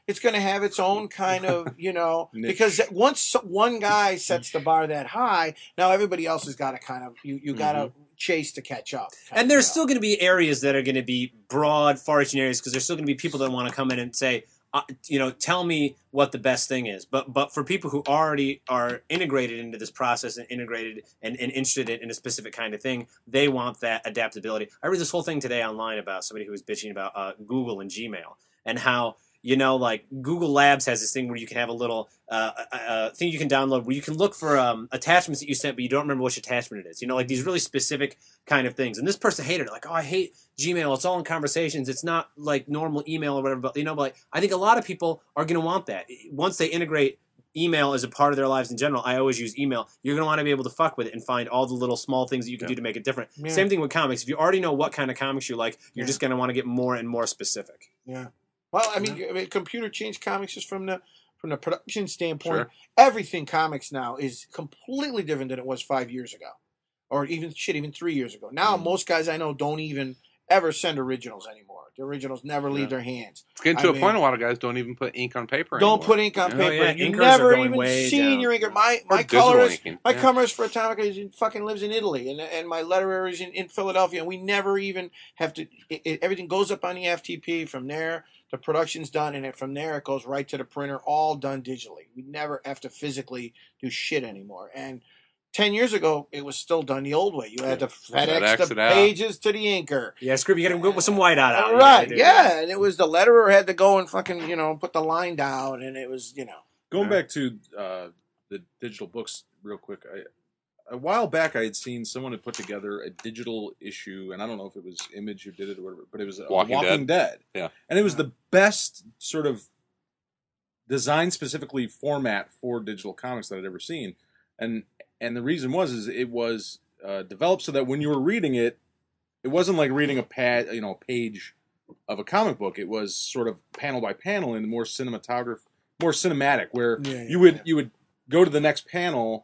it's going to have its own kind of, you know,
Niche.
because once one guy sets the bar that high, now everybody else has got to kind of, you, you got to
Mm-hmm.
chase to catch up.
And there's
you know.
still going to be areas that are going to be broad, far-reaching areas because there's still going to be people that want to come in and say, uh, you know, tell me what the best thing is. But but for people who already are integrated into this process and integrated and, and interested in, in a specific kind of thing, they want that adaptability. I read this whole thing today online about somebody who was bitching about uh, Google and Gmail and how, you know, like Google Labs has this thing where you can have a little uh, uh, thing you can download where you can look for um, attachments that you sent, but you don't remember which attachment it is. You know, like these really specific kind of things. And this person hated it. Like, oh, I hate Gmail. It's all in conversations. It's not like normal email or whatever. But, you know, but like, I think a lot of people are going to want that. Once they integrate email as a part of their lives in general, I always use email. You're going to want to be able to fuck with it and find all the little small things that you can
Yeah.
do to make it different.
Yeah.
Same thing with comics. If you already know what kind of comics you like, you're
Yeah.
just going to want to get more and more specific.
Yeah. Well, I mean, I mean, computer changed comics just from the from the production standpoint.
Sure.
Everything comics now is completely different than it was five years ago, or even shit, even three years ago. Now,
Mm.
most guys I know don't even ever send originals anymore. The originals never leave
Yeah.
their hands.
It's getting to
I
a
mean-
point. A lot of guys don't even put ink on paper.
Don't
anymore.
put ink on
Yeah.
paper.
Oh, yeah,
You
inkers are
never
going
even
way
seen
down.
your inker. My
Or
my
digital
colorist,
inking.
my
Yeah.
colorist for Atomica is in, fucking lives in Italy, and and my letterer is in, in Philadelphia, and we never even have to. It, it, everything goes up on the F T P. From there, the production's done, and it, from there it goes right to the printer, all done digitally. We never have to physically do shit anymore. And ten years ago, it was still done the old way. You had to FedEx
FedEx
the
it out.
pages to the inker.
Yeah, screw you got to go with some white out. out.
All
You
right,
gotta do
yeah, and it was the letterer had to go and fucking you know put the line down, and it was you know.
Going
Yeah.
back to uh, the digital books real quick, I, a while back I had seen someone had put together a digital issue, and I don't know if it was Image who did it or whatever, but it was uh,
Walking
Walking, Dead.
Yeah.
And it was the best sort of design specifically format for digital comics that I'd ever seen. And and the reason was is it was uh, developed so that when you were reading it, it wasn't like reading a pad, you know, page of a comic book. It was sort of panel by panel and more cinematograph, more cinematic, where
Yeah, yeah,
you would
yeah.
you would go to the next panel,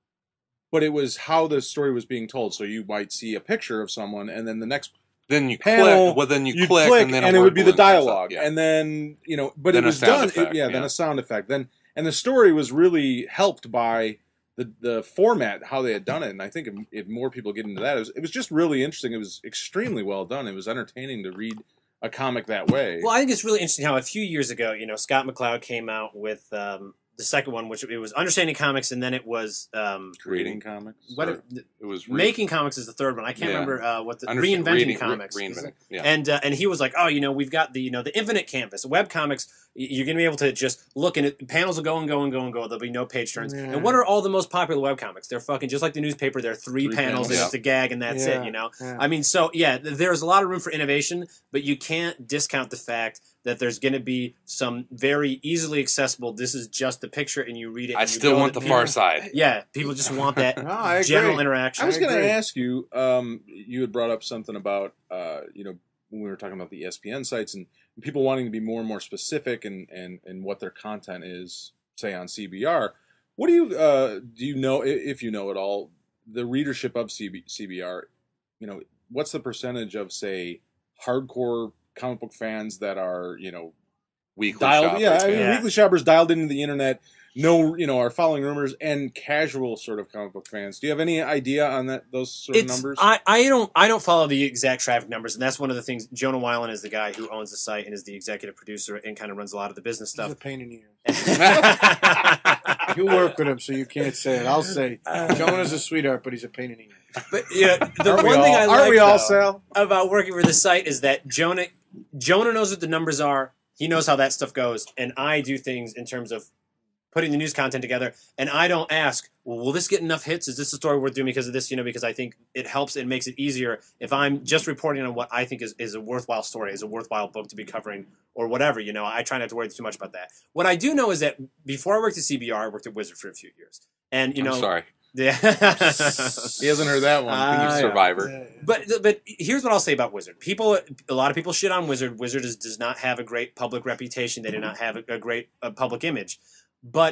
but it was how the story was being told. So you might see a picture of someone, and then the next
Then you
panel,
click. Well, then you
you'd
click, and then a
it
word
would be the
balloon comes up.
dialogue,
Yeah.
and then you know, but
Then
it
a
was
sound
done.
effect,
it, yeah, then
yeah.
a sound effect. Then and the story was really helped by the the format, how they had done it. And I think if, if more people get into that, it was, it was just really interesting. It was extremely well done. It was entertaining to read a comic that way.
Well, I think it's really interesting how a few years ago, you know, Scott McCloud came out with um, the second one, which it was Understanding Comics, and then it was um,
Reading comics.
what
or-
it,
It was re-
Making Comics is the third one. I can't
Yeah.
remember uh, what the
understand-
Reinventing
reading- re-
Comics.
Reinventing. Yeah.
And uh, and he was like, oh, you know, we've got the you know the infinite canvas. Web comics, y- you're going to be able to just look and it, panels will go and go and go and go. There'll be no page turns.
Yeah.
And what are all the most popular web comics? They're fucking just like the newspaper. They're three,
Three
panels
panels.
and
Yeah.
it's a gag and that's
Yeah.
it. You know.
Yeah.
I mean, so yeah, th- there's a lot of room for innovation, but you can't discount the fact that there's going to be some very easily accessible. This is just the picture, and you read it.
I
and you
still
go
want
to
the
people-
far side.
Yeah, people just want that
No, I agree.
general interaction.
I was
I
going to
agree.
ask you. Um, you had brought up something about uh, you know, when we were talking about the E S P N sites and people wanting to be more and more specific and and and what their content is, say on C B R. What do you uh, do you know, i- if you know at all, the readership of C B, C B R? You know, what's the percentage of say hardcore comic book fans that are you know
Weekly
dialed?
shoppers.
Yeah, I mean,
Yeah.
weekly shoppers dialed into the internet. No, you know, are following rumors and casual sort of comic book fans. Do you have any idea on that? Those sort of
It's,
numbers?
I, I don't I don't follow the exact traffic numbers, and that's one of the things. Jonah Weiland is the guy who owns the site and is the executive producer and kind of runs a lot of the business
He's a
stuff.
pain in the ear. You work with him, so you can't say it. I'll say Jonah's a sweetheart, but he's a pain in the ear.
But yeah, the
Aren't we
one thing
all-
I
aren't
like
we all,
though,
Sal?
about working for the site is that Jonah Jonah knows what the numbers are. He knows how that stuff goes, and I do things in terms of putting the news content together. And I don't ask, well, will this get enough hits? Is this a story worth doing because of this? You know, because I think it helps and makes it easier if I'm just reporting on what I think is, is a worthwhile story, is a worthwhile book to be covering, or whatever. You know, I try not to worry too much about that. What I do know is that before I worked at C B R, I worked at Wizard for a few years, and you know,
I'm sorry.
yeah.
He hasn't heard that one.
Ah, yeah.
Survivor.
But but here's what I'll say about Wizard. People, a lot of people shit on Wizard. Wizard is, does not have a great public reputation. They do not have a, a great uh public image. But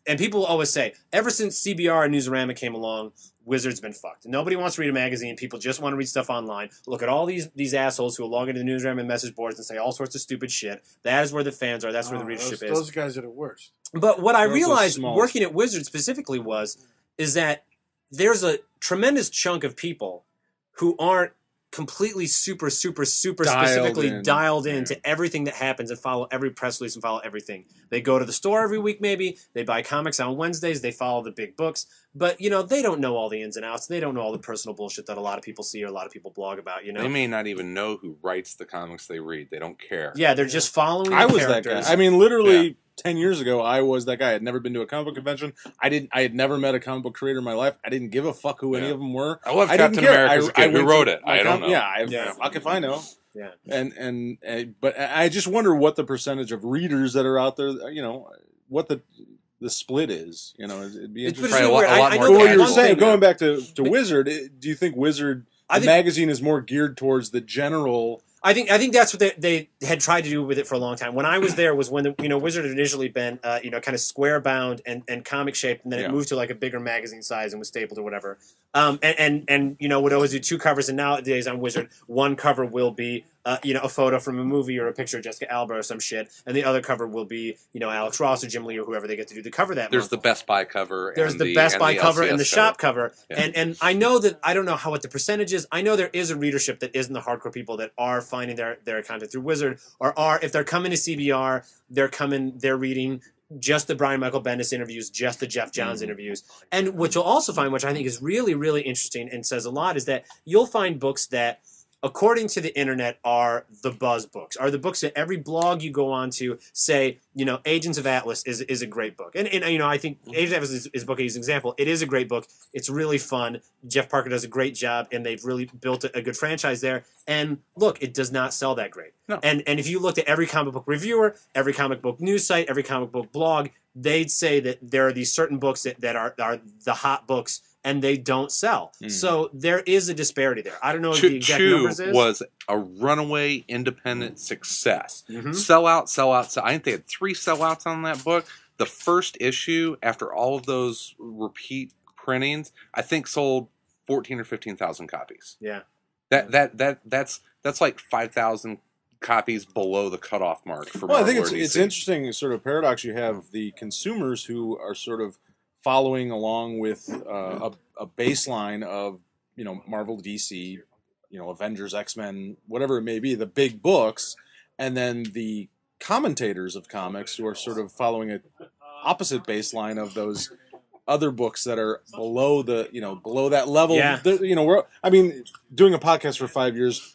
and people always say, ever since C B R and Newsarama came along, Wizard's been fucked. Nobody wants to read a magazine. People just want to read stuff online. Look at all these these assholes who will log into the Newsarama and message boards and say all sorts of stupid shit. That is where the fans are. That's where
Oh,
the readership
those,
is.
Those guys are the worst.
But what I
Those are
realized
small.
working at Wizard specifically was, is that there's a tremendous chunk of people who aren't completely super, super, super
Dialed
specifically
in.
dialed in
Yeah.
to everything that happens and follow every press release and follow everything. They go to the store every week maybe, they buy comics on Wednesdays, they follow the big books, but, you know, they don't know all the ins and outs. They don't know all the personal bullshit that a lot of people see or a lot of people blog about, you know?
They may not even know who writes the comics they read. They don't care.
Yeah, they're just following the
I was that
characters.
guy. I mean, literally ten years ago, I was that guy. I had never been to a comic book convention. I didn't. I had never met a comic book creator in my life. I didn't give a fuck who any
Yeah.
of them were.
I love
I
Captain
didn't care.
America as a
I- I
kid. Who
went
wrote
to
it?
my
I don't
com-
know.
Yeah, I,
Yeah.
fuck if I know.
yeah.
And and uh, but I just wonder what the percentage of readers that are out there. You know, what the the split is. You know, it'd be
It's-
interesting.
but
Probably a lot-
weird.
a
I-
lot
I
more
know
Well,
that
what you were
one
saying,
thing-
going back to, to Wizard, it- do you think Wizard
I
the
think-
magazine is more geared towards the general?
I think I think that's what they, they had tried to do with it for a long time. When I was there was when the, you know Wizard had initially been uh, you know kind of square bound and, and comic shaped, and then
Yeah.
it moved to like a bigger magazine size and was stapled or whatever. Um, and, and and you know would always do two covers, and nowadays on Wizard, one cover will be uh, you know a photo from a movie or a picture of Jessica Alba or some shit, and the other cover will be you know Alex Ross or Jim Lee or whoever they get to do the cover that
There's
month.
the Best Buy cover.
There's
and
the, Best
and
Buy
the
cover
L C S
and the shop cover,
Yeah.
and and I know that I don't know how what the percentage is. I know there is a readership that isn't the hardcore people that are finding their their content through Wizard, or are if they're coming to C B R, they're coming, they're reading just the Brian Michael Bendis interviews, just the Jeff Johns
Mm-hmm.
interviews, and what you'll also find, which I think is really really interesting and says a lot, is that you'll find books that, according to the internet, are the buzz books, are the books that every blog you go on to say, you know, Agents of Atlas is is a great book. And, and you know, I think Agents of Atlas is, is a book I use as an example. It is a great book. It's really fun. Jeff Parker does a great job, and they've really built a, a good franchise there. And look, it does not sell that great.
No.
And and if you looked at every comic book reviewer, every comic book news site, every comic book blog, they'd say that there are these certain books that, that are, are the hot books, and they don't sell.
Mm.
So there is a disparity there. I don't know what
Chew,
the exact
Chew
numbers is.
was a runaway independent success.
Mhm.
Sell out, sell out, sell. I think they had three sellouts on that book. The first issue, after all of those repeat printings, I think sold fourteen or fifteen thousand copies.
Yeah.
That that that that's that's like five thousand copies below the cutoff mark for.
Well, I think
Marvel
it's
or D
it's
C.
interesting sort of paradox. You have the consumers who are sort of following along with uh, a, a baseline of you know Marvel, D C, you know Avengers, X Men, whatever it may be, the big books, and then the commentators of comics who are sort of following a opposite baseline of those other books that are below the you know below that level.
Yeah.
The- you know, we're I mean, doing a podcast for five years,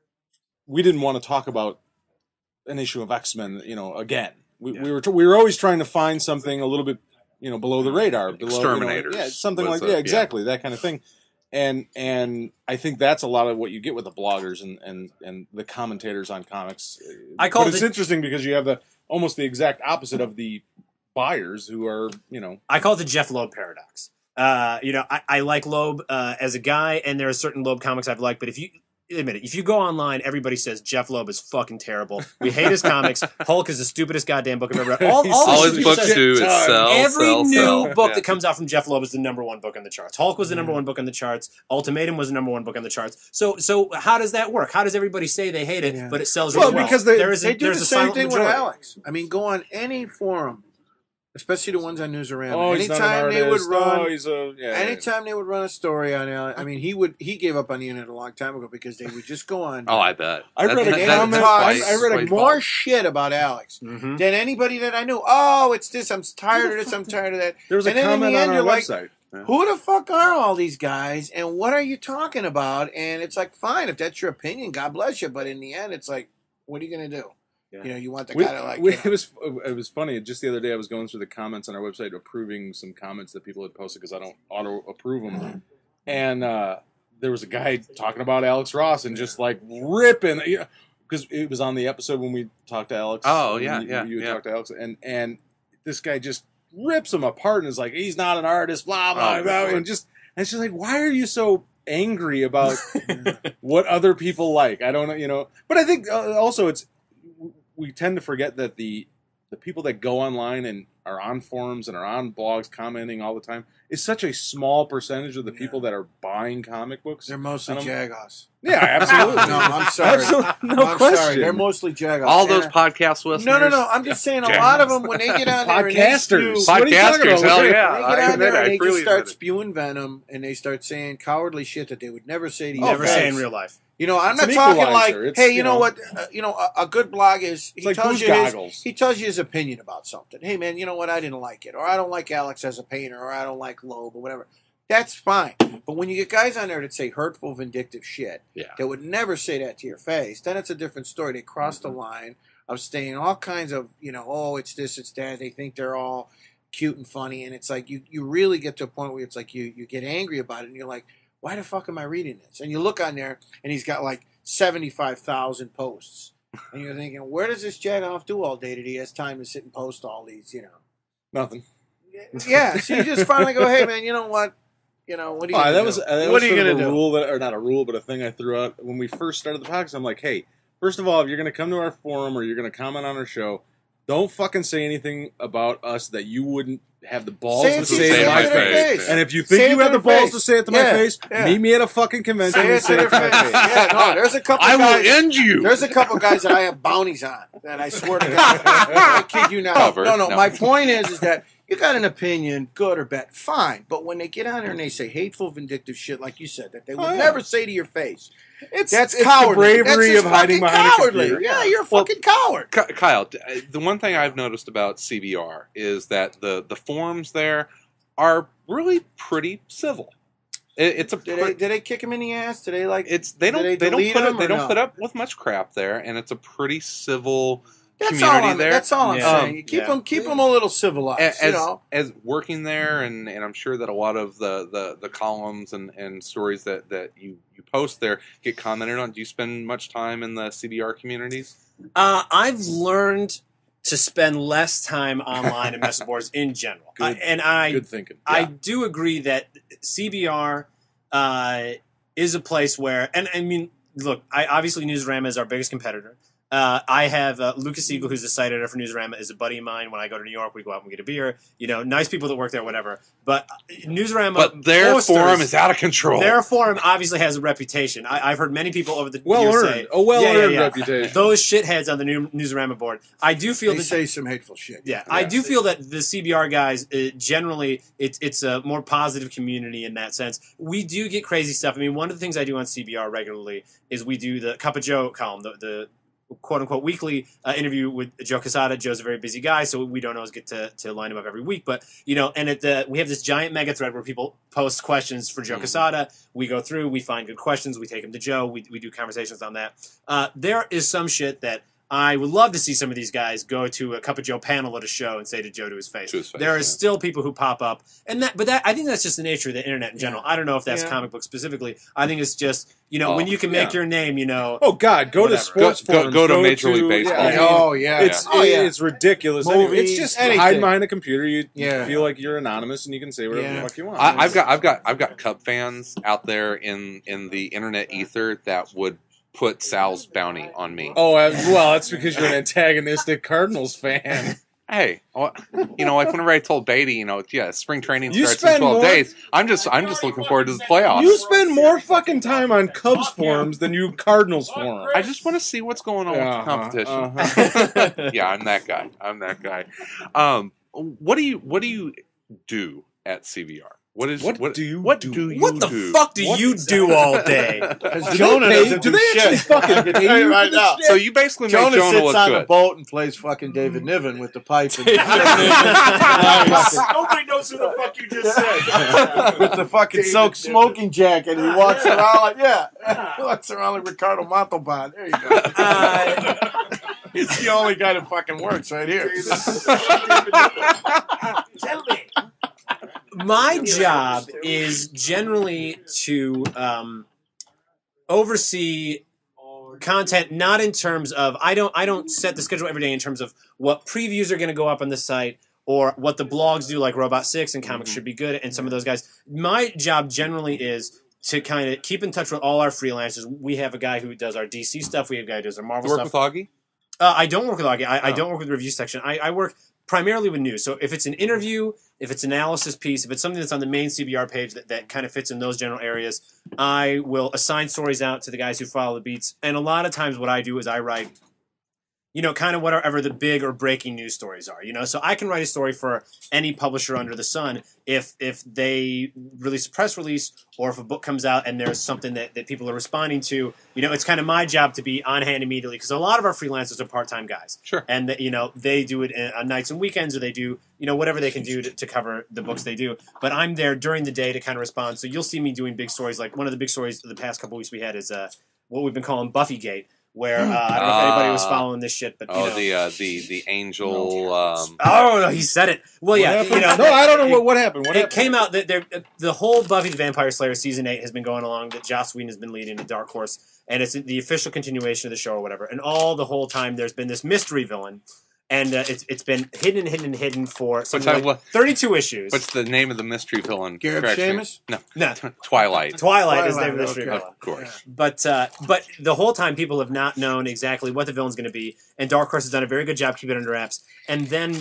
we didn't want to talk about an issue of X Men. You know, again, we,
Yeah.
we were we were always trying to find something a little bit you know below the radar, below, you know,
Exterminators
yeah, something
was
like
a-
yeah,
yeah.
exactly that kind of thing. And and I think that's a lot of what you get with the bloggers and and, and the commentators on comics.
I call
but it's
it-
interesting because you have the almost the exact opposite of the buyers who are you know
I call it the Jeff Loeb paradox. Uh, you know, I, I like Loeb uh, as a guy, and there are certain Loeb comics I've liked, but if you admit it, if you go online, everybody says Jeff Loeb is fucking terrible. We hate his comics. Hulk is the stupidest goddamn book I've ever read. All, all,
All
the
his
shit
books
says-
do is sell,
Every
sell,
new
sell.
book
Yeah.
that comes out from Jeff Loeb is the number one book on the charts. Hulk was the number one book on the charts. Ultimatum was the number one book on the charts. So, so how does that work? How does everybody say they hate it,
Yeah.
but it sells
Well,
really well?
because they-
there is a,
They do
there's
the
a
same
silent
thing with
majority.
Alex. I mean, go on any forum, especially the ones on Newsarama.
oh he's not an
anytime they would
artist.
run,
Oh, he's a yeah.
anytime they would run a story on Alex, I mean, he would he gave up on the internet a long time ago because they would just go on.
Oh, I bet.
I read
That-
a
that-
and
that's
comment-
talk-
quite-
I read
quite
more
false.
shit about Alex
Mhm.
than anybody that I knew. Oh, it's this. I'm tired of this. I'm tired of that.
There was a
And then in
comment
the end,
on our
you're like,
website.
Who the fuck are all these guys, and what are you talking about? And it's like, fine, if that's your opinion, God bless you. But in the end, it's like, what are you gonna do?
Yeah.
You know, you want the
We-
guy to like.
we-
you know,
it was it was funny. Just the other day, I was going through the comments on our website, approving some comments that people had posted because I don't auto approve them. And uh, there was a guy talking about Alex Ross and just like ripping, you know, because it was on the episode when we talked to Alex.
Oh, yeah,
you,
yeah,
You
yeah.
talked to Alex, and and this guy just rips him apart and is like, he's not an artist, blah blah
Oh,
blah,
Lord.
and just and it's just like, why are you so angry about what other people like? I don't know, you know. But I think uh, also it's we tend to forget that the the people that go online and are on forums and are on blogs commenting all the time is such a small percentage of the people that are buying comic books.
They're mostly
And I'm-
Jagoffs.
Yeah, absolutely.
No, I'm sorry.
Absolutely. No
I'm
question.
sorry. They're mostly Jagoffs.
All those
And-
podcast listeners.
No, no, no. I'm just saying a lot of them, when they get on there and they
Podcasters.
spew,
What are you talking
Podcasters,
about?
hell yeah.
when they
I
get on
admit
there
it.
and
I
they
freely
just start
admit it.
spewing venom and they start saying cowardly shit that they would never say to you.
Never
face.
say in real life.
You know, I'm
It's
not
an
talking like,
equalizer. It's,
hey, you,
you
know,
know-
what? Uh, you know, a, a good blog is he
It's like
tells
goose
you his,
goggles.
he tells you his opinion about something. Hey, man, you know what? I didn't like it, or I don't like Alex as a painter, or I don't like Loeb, or whatever. That's fine. But when you get guys on there that say hurtful, vindictive shit,
Yeah.
that would never say that to your face, then it's a different story. They cross the line of saying all kinds of, you know, oh, it's this, it's that. They think they're all cute and funny, and it's like you, you really get to a point where it's like you, you get angry about it, and you're like, why the fuck am I reading this? And you look on there, and he's got like seventy-five thousand posts. And you're thinking, where does this Jagoff do all day that he has time to sit and post all these, you know?
Nothing.
Yeah, so you just finally go, hey, man, you know what? You know, what are you
Oh,
going to
that
do?
was, uh, that
what
was
are you
sort
going
of
to
a
do?
rule that, or not a rule, but a thing I threw out when we first started the podcast. I'm like, hey, first of all, if you're going to come to our forum or you're going to comment on our show, don't fucking say anything about us that you wouldn't have the balls
Say
to
it
say
say
in
it
my
to
face.
their face.
And if you
Say
think
it
you
to
have the
their
balls
face.
to say it to
Yeah,
my face,
yeah.
meet me at a fucking convention
Say
and
it to
say
their
it to my
face.
face.
Yeah, no, there's a couple
I will
guys.
end you.
There's a couple guys that I have bounties on that I swear to God. I kid you not.
Covered.
No, no,
No.
my point is, is that you got an opinion, good or bad, fine. But when they get on there and they say hateful, vindictive shit, like you said, that they would
Oh, yeah.
never say to your face,
It's,
that's
it's
cowardly.
the bravery
That's just
of hiding
fucking
behind
cowardly.
a computer.
Yeah, you're a
Well,
fucking coward.
Ky- Kyle, d- uh, the one thing I've noticed about C B R is that the, the forums there are really pretty civil. It, it's a
Did
pre-
they, did they kick him in the ass? Did they like?
it's they
did
don't
they
they, don't
delete
put
him
it, they
or
don't
no?
put up with much crap there, and it's a pretty civil
That's
community
all I'm,
there.
That's all I'm
Yeah.
saying. You keep
Yeah.
them, keep them a little civilized.
as,
you know.
as working there, and, and I'm sure that a lot of the, the, the columns and, and stories that, that you, you post there get commented on. Do you spend much time in the C B R communities?
Uh, I've learned to spend less time online and message boards in general.
Good-
I, and I
Good thinking.
I
Yeah.
do agree that C B R uh, is a place where, and I mean, look, I obviously Newsarama is our biggest competitor. Uh, I have uh, Lucas Siegel, who's the site editor for Newsarama, is a buddy of mine. When I go to New York, we go out and get a beer. You know, nice people that work there, whatever. But Newsarama,
But their
posters,
forum is out of control.
Their forum obviously has a reputation. I, I've heard many people over the
Well
years
earned.
say,
A well
yeah, yeah,
earned
yeah.
reputation.
Those shitheads on the new Newsarama board. I do feel
They
that
say some hateful shit.
yeah, I do feel that the C B R guys uh, generally it's it's a more positive community in that sense. We do get crazy stuff. I mean, one of the things I do on C B R regularly is we do the Cup of Joe column, the, the quote unquote weekly uh, interview with Joe Quesada. Joe's a very busy guy, so we don't always get to, to line him up every week. But you know, and at the we have this giant mega thread where people post questions for Joe
Mhm.
Quesada. We go through, we find good questions, we take them to Joe. We we do conversations on that. Uh, there is some shit that I would love to see some of these guys go to a Cup of Joe panel at a show and say to Joe to his face.
To his face,
there is
yeah.
still people who pop up, and that, but that I think that's just the nature of the internet in general. I don't know if that's
Yeah.
comic book specifically. I think it's just you know
Oh,
when you can make
yeah.
your name, you know.
Oh God, go
Whatever.
to sports
Go- go-
forums.
go to Major League Baseball.
Yeah, I mean,
oh yeah.
It's
oh yeah.
it's ridiculous. Anyway,
Movies,
it's just
anything.
hide behind a computer. You
Yeah.
feel like you're anonymous and you can say whatever
Yeah.
the fuck you want.
I, I've got I've got I've got Cub fans out there in, in the internet ether that would put Sal's bounty on me.
Oh uh, well, that's because you're an antagonistic Cardinals fan.
Hey, well, you know, like whenever I told Beatty, you know, yeah, spring training
You
starts in
spend
twelve
more-
days. I'm just I'm just looking forward to the playoffs.
You spend more fucking time on Cubs forums than you Cardinals forums.
I just want to see what's going on
Uh-huh,
with the competition.
uh-huh.
Yeah, I'm that guy. I'm that guy. Um, what do you what do you do at C V R? What is
What
what
do you
what
do?
do you
What the
do?
fuck do
What
you
is
do all day?
Because
Do
Jonah
they pay-
doesn't
do
do,
they actually
shit.
fucking
I can
pay
tell you
you
right
for
now.
this
So you basically make
Jonah
Jonah
sits
look
on
good.
the boat and plays fucking David Niven with the pipe and
Nice.
Nobody knows who the fuck you just said.
with the fucking silk smoking jacket. And he walks around like yeah, he walks around like Ricardo Montalban. There you go.
Uh,
He's the only guy that fucking works right here.
Tell me.
my job is generally to um, oversee content, not in terms of I don't I don't set the schedule every day in terms of what previews are going to go up on the site or what the blogs do, like Robot Six and Comics Should Be Good, and some of those guys. My job generally is to kind of keep in touch with all our freelancers. We have a guy who does our D C stuff. We have a guy who does our Marvel
You work
stuff.
with Augie?
Uh, I don't work with Augie. I, I
Oh.
don't work with the review section. I, I work primarily with news. So if it's an interview, if it's an analysis piece, if it's something that's on the main C B R page that, that kind of fits in those general areas, I will assign stories out to the guys who follow the beats. And a lot of times what I do is I write, you know, kind of whatever the big or breaking news stories are, you know. So I can write a story for any publisher under the sun if if they release a press release or if a book comes out and there's something that, that people are responding to. You know, it's kind of my job to be on hand immediately because a lot of our freelancers are part-time guys.
Sure.
And, that, you know, they do it on nights and weekends or they do, you know, whatever they can do to, to cover the books they do. But I'm there during the day to kind of respond. So you'll see me doing big stories. Like one of the big stories of the past couple weeks we had is uh, what we've been calling Buffygate. Where uh, I don't know if anybody was following this shit, but you
oh,
know.
the uh, the the angel. Um,
oh no, he said it. Well, yeah, you know.
No, I don't know what, what happened. What
it
happened?
came out that there- the whole Buffy the Vampire Slayer season eight has been going along. That Joss Whedon has been leading the Dark Horse, and it's the official continuation of the show or whatever. And all the whole time, there's been this mystery villain, and uh, it's it's been hidden and hidden and hidden for something
I-
like
what-
thirty-two issues.
what's the name of the mystery villain?
Garrett
Correct me.
Seamus?
No,
No.
Twilight.
Twilight is the
Twilight,
name of the mystery
okay.
villain.
Of course.
But uh, but the whole time, people have not known exactly what the villain's going to be, and Dark Horse has done a very good job keeping it under wraps. And then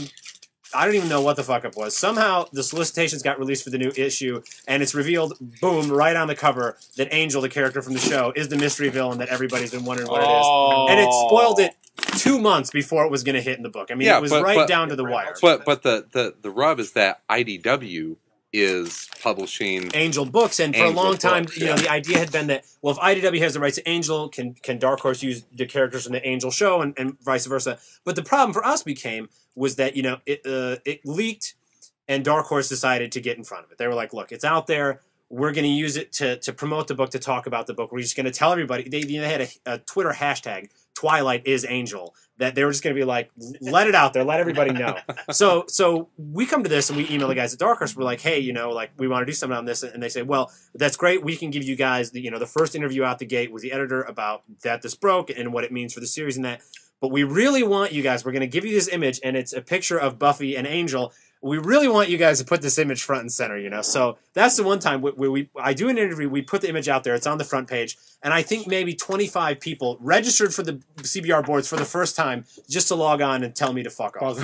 I don't even know what the fuck up was. Somehow the solicitations got released for the new issue, and it's revealed, boom, right on the cover, that Angel, the character from the show, is the mystery villain that everybody's been wondering what
Oh.
it is. And it spoiled it two months before it was going to hit in the book. I mean,
Yeah,
it was
but-
right
but-
down to the wire.
But but the, the, the rub is that I D W is publishing.
Angel Books, and for
Angel
a long time,
Books,
you know,
yeah.
the idea had been that, well, if I D W has the rights to Angel, can can Dark Horse use the characters from the Angel show, and, and vice versa? But the problem for us became was that, you know, it uh, it leaked, and Dark Horse decided to get in front of it. They were like, look, it's out there. We're going to use it to to promote the book, to talk about the book. We're just going to tell everybody. They, they had a, a Twitter hashtag, Twilight is Angel, that they were just going to be like, let it out there, let everybody know. so so we come to this and we email the guys at Dark Horse. We're like, hey, you know, like we want to do something on this, and they say, well, that's great. We can give you guys the you know the first interview out the gate with the editor about that this broke and what it means for the series and that. But we really want you guys. We're going to give you this image, and it's a picture of Buffy and Angel. We really want you guys to put this image front and center, you know. So that's the one time where we I do an interview. We put the image out there. It's on the front page, and I think maybe twenty-five people registered for the C B R boards for the first time just to log on and tell me to fuck off.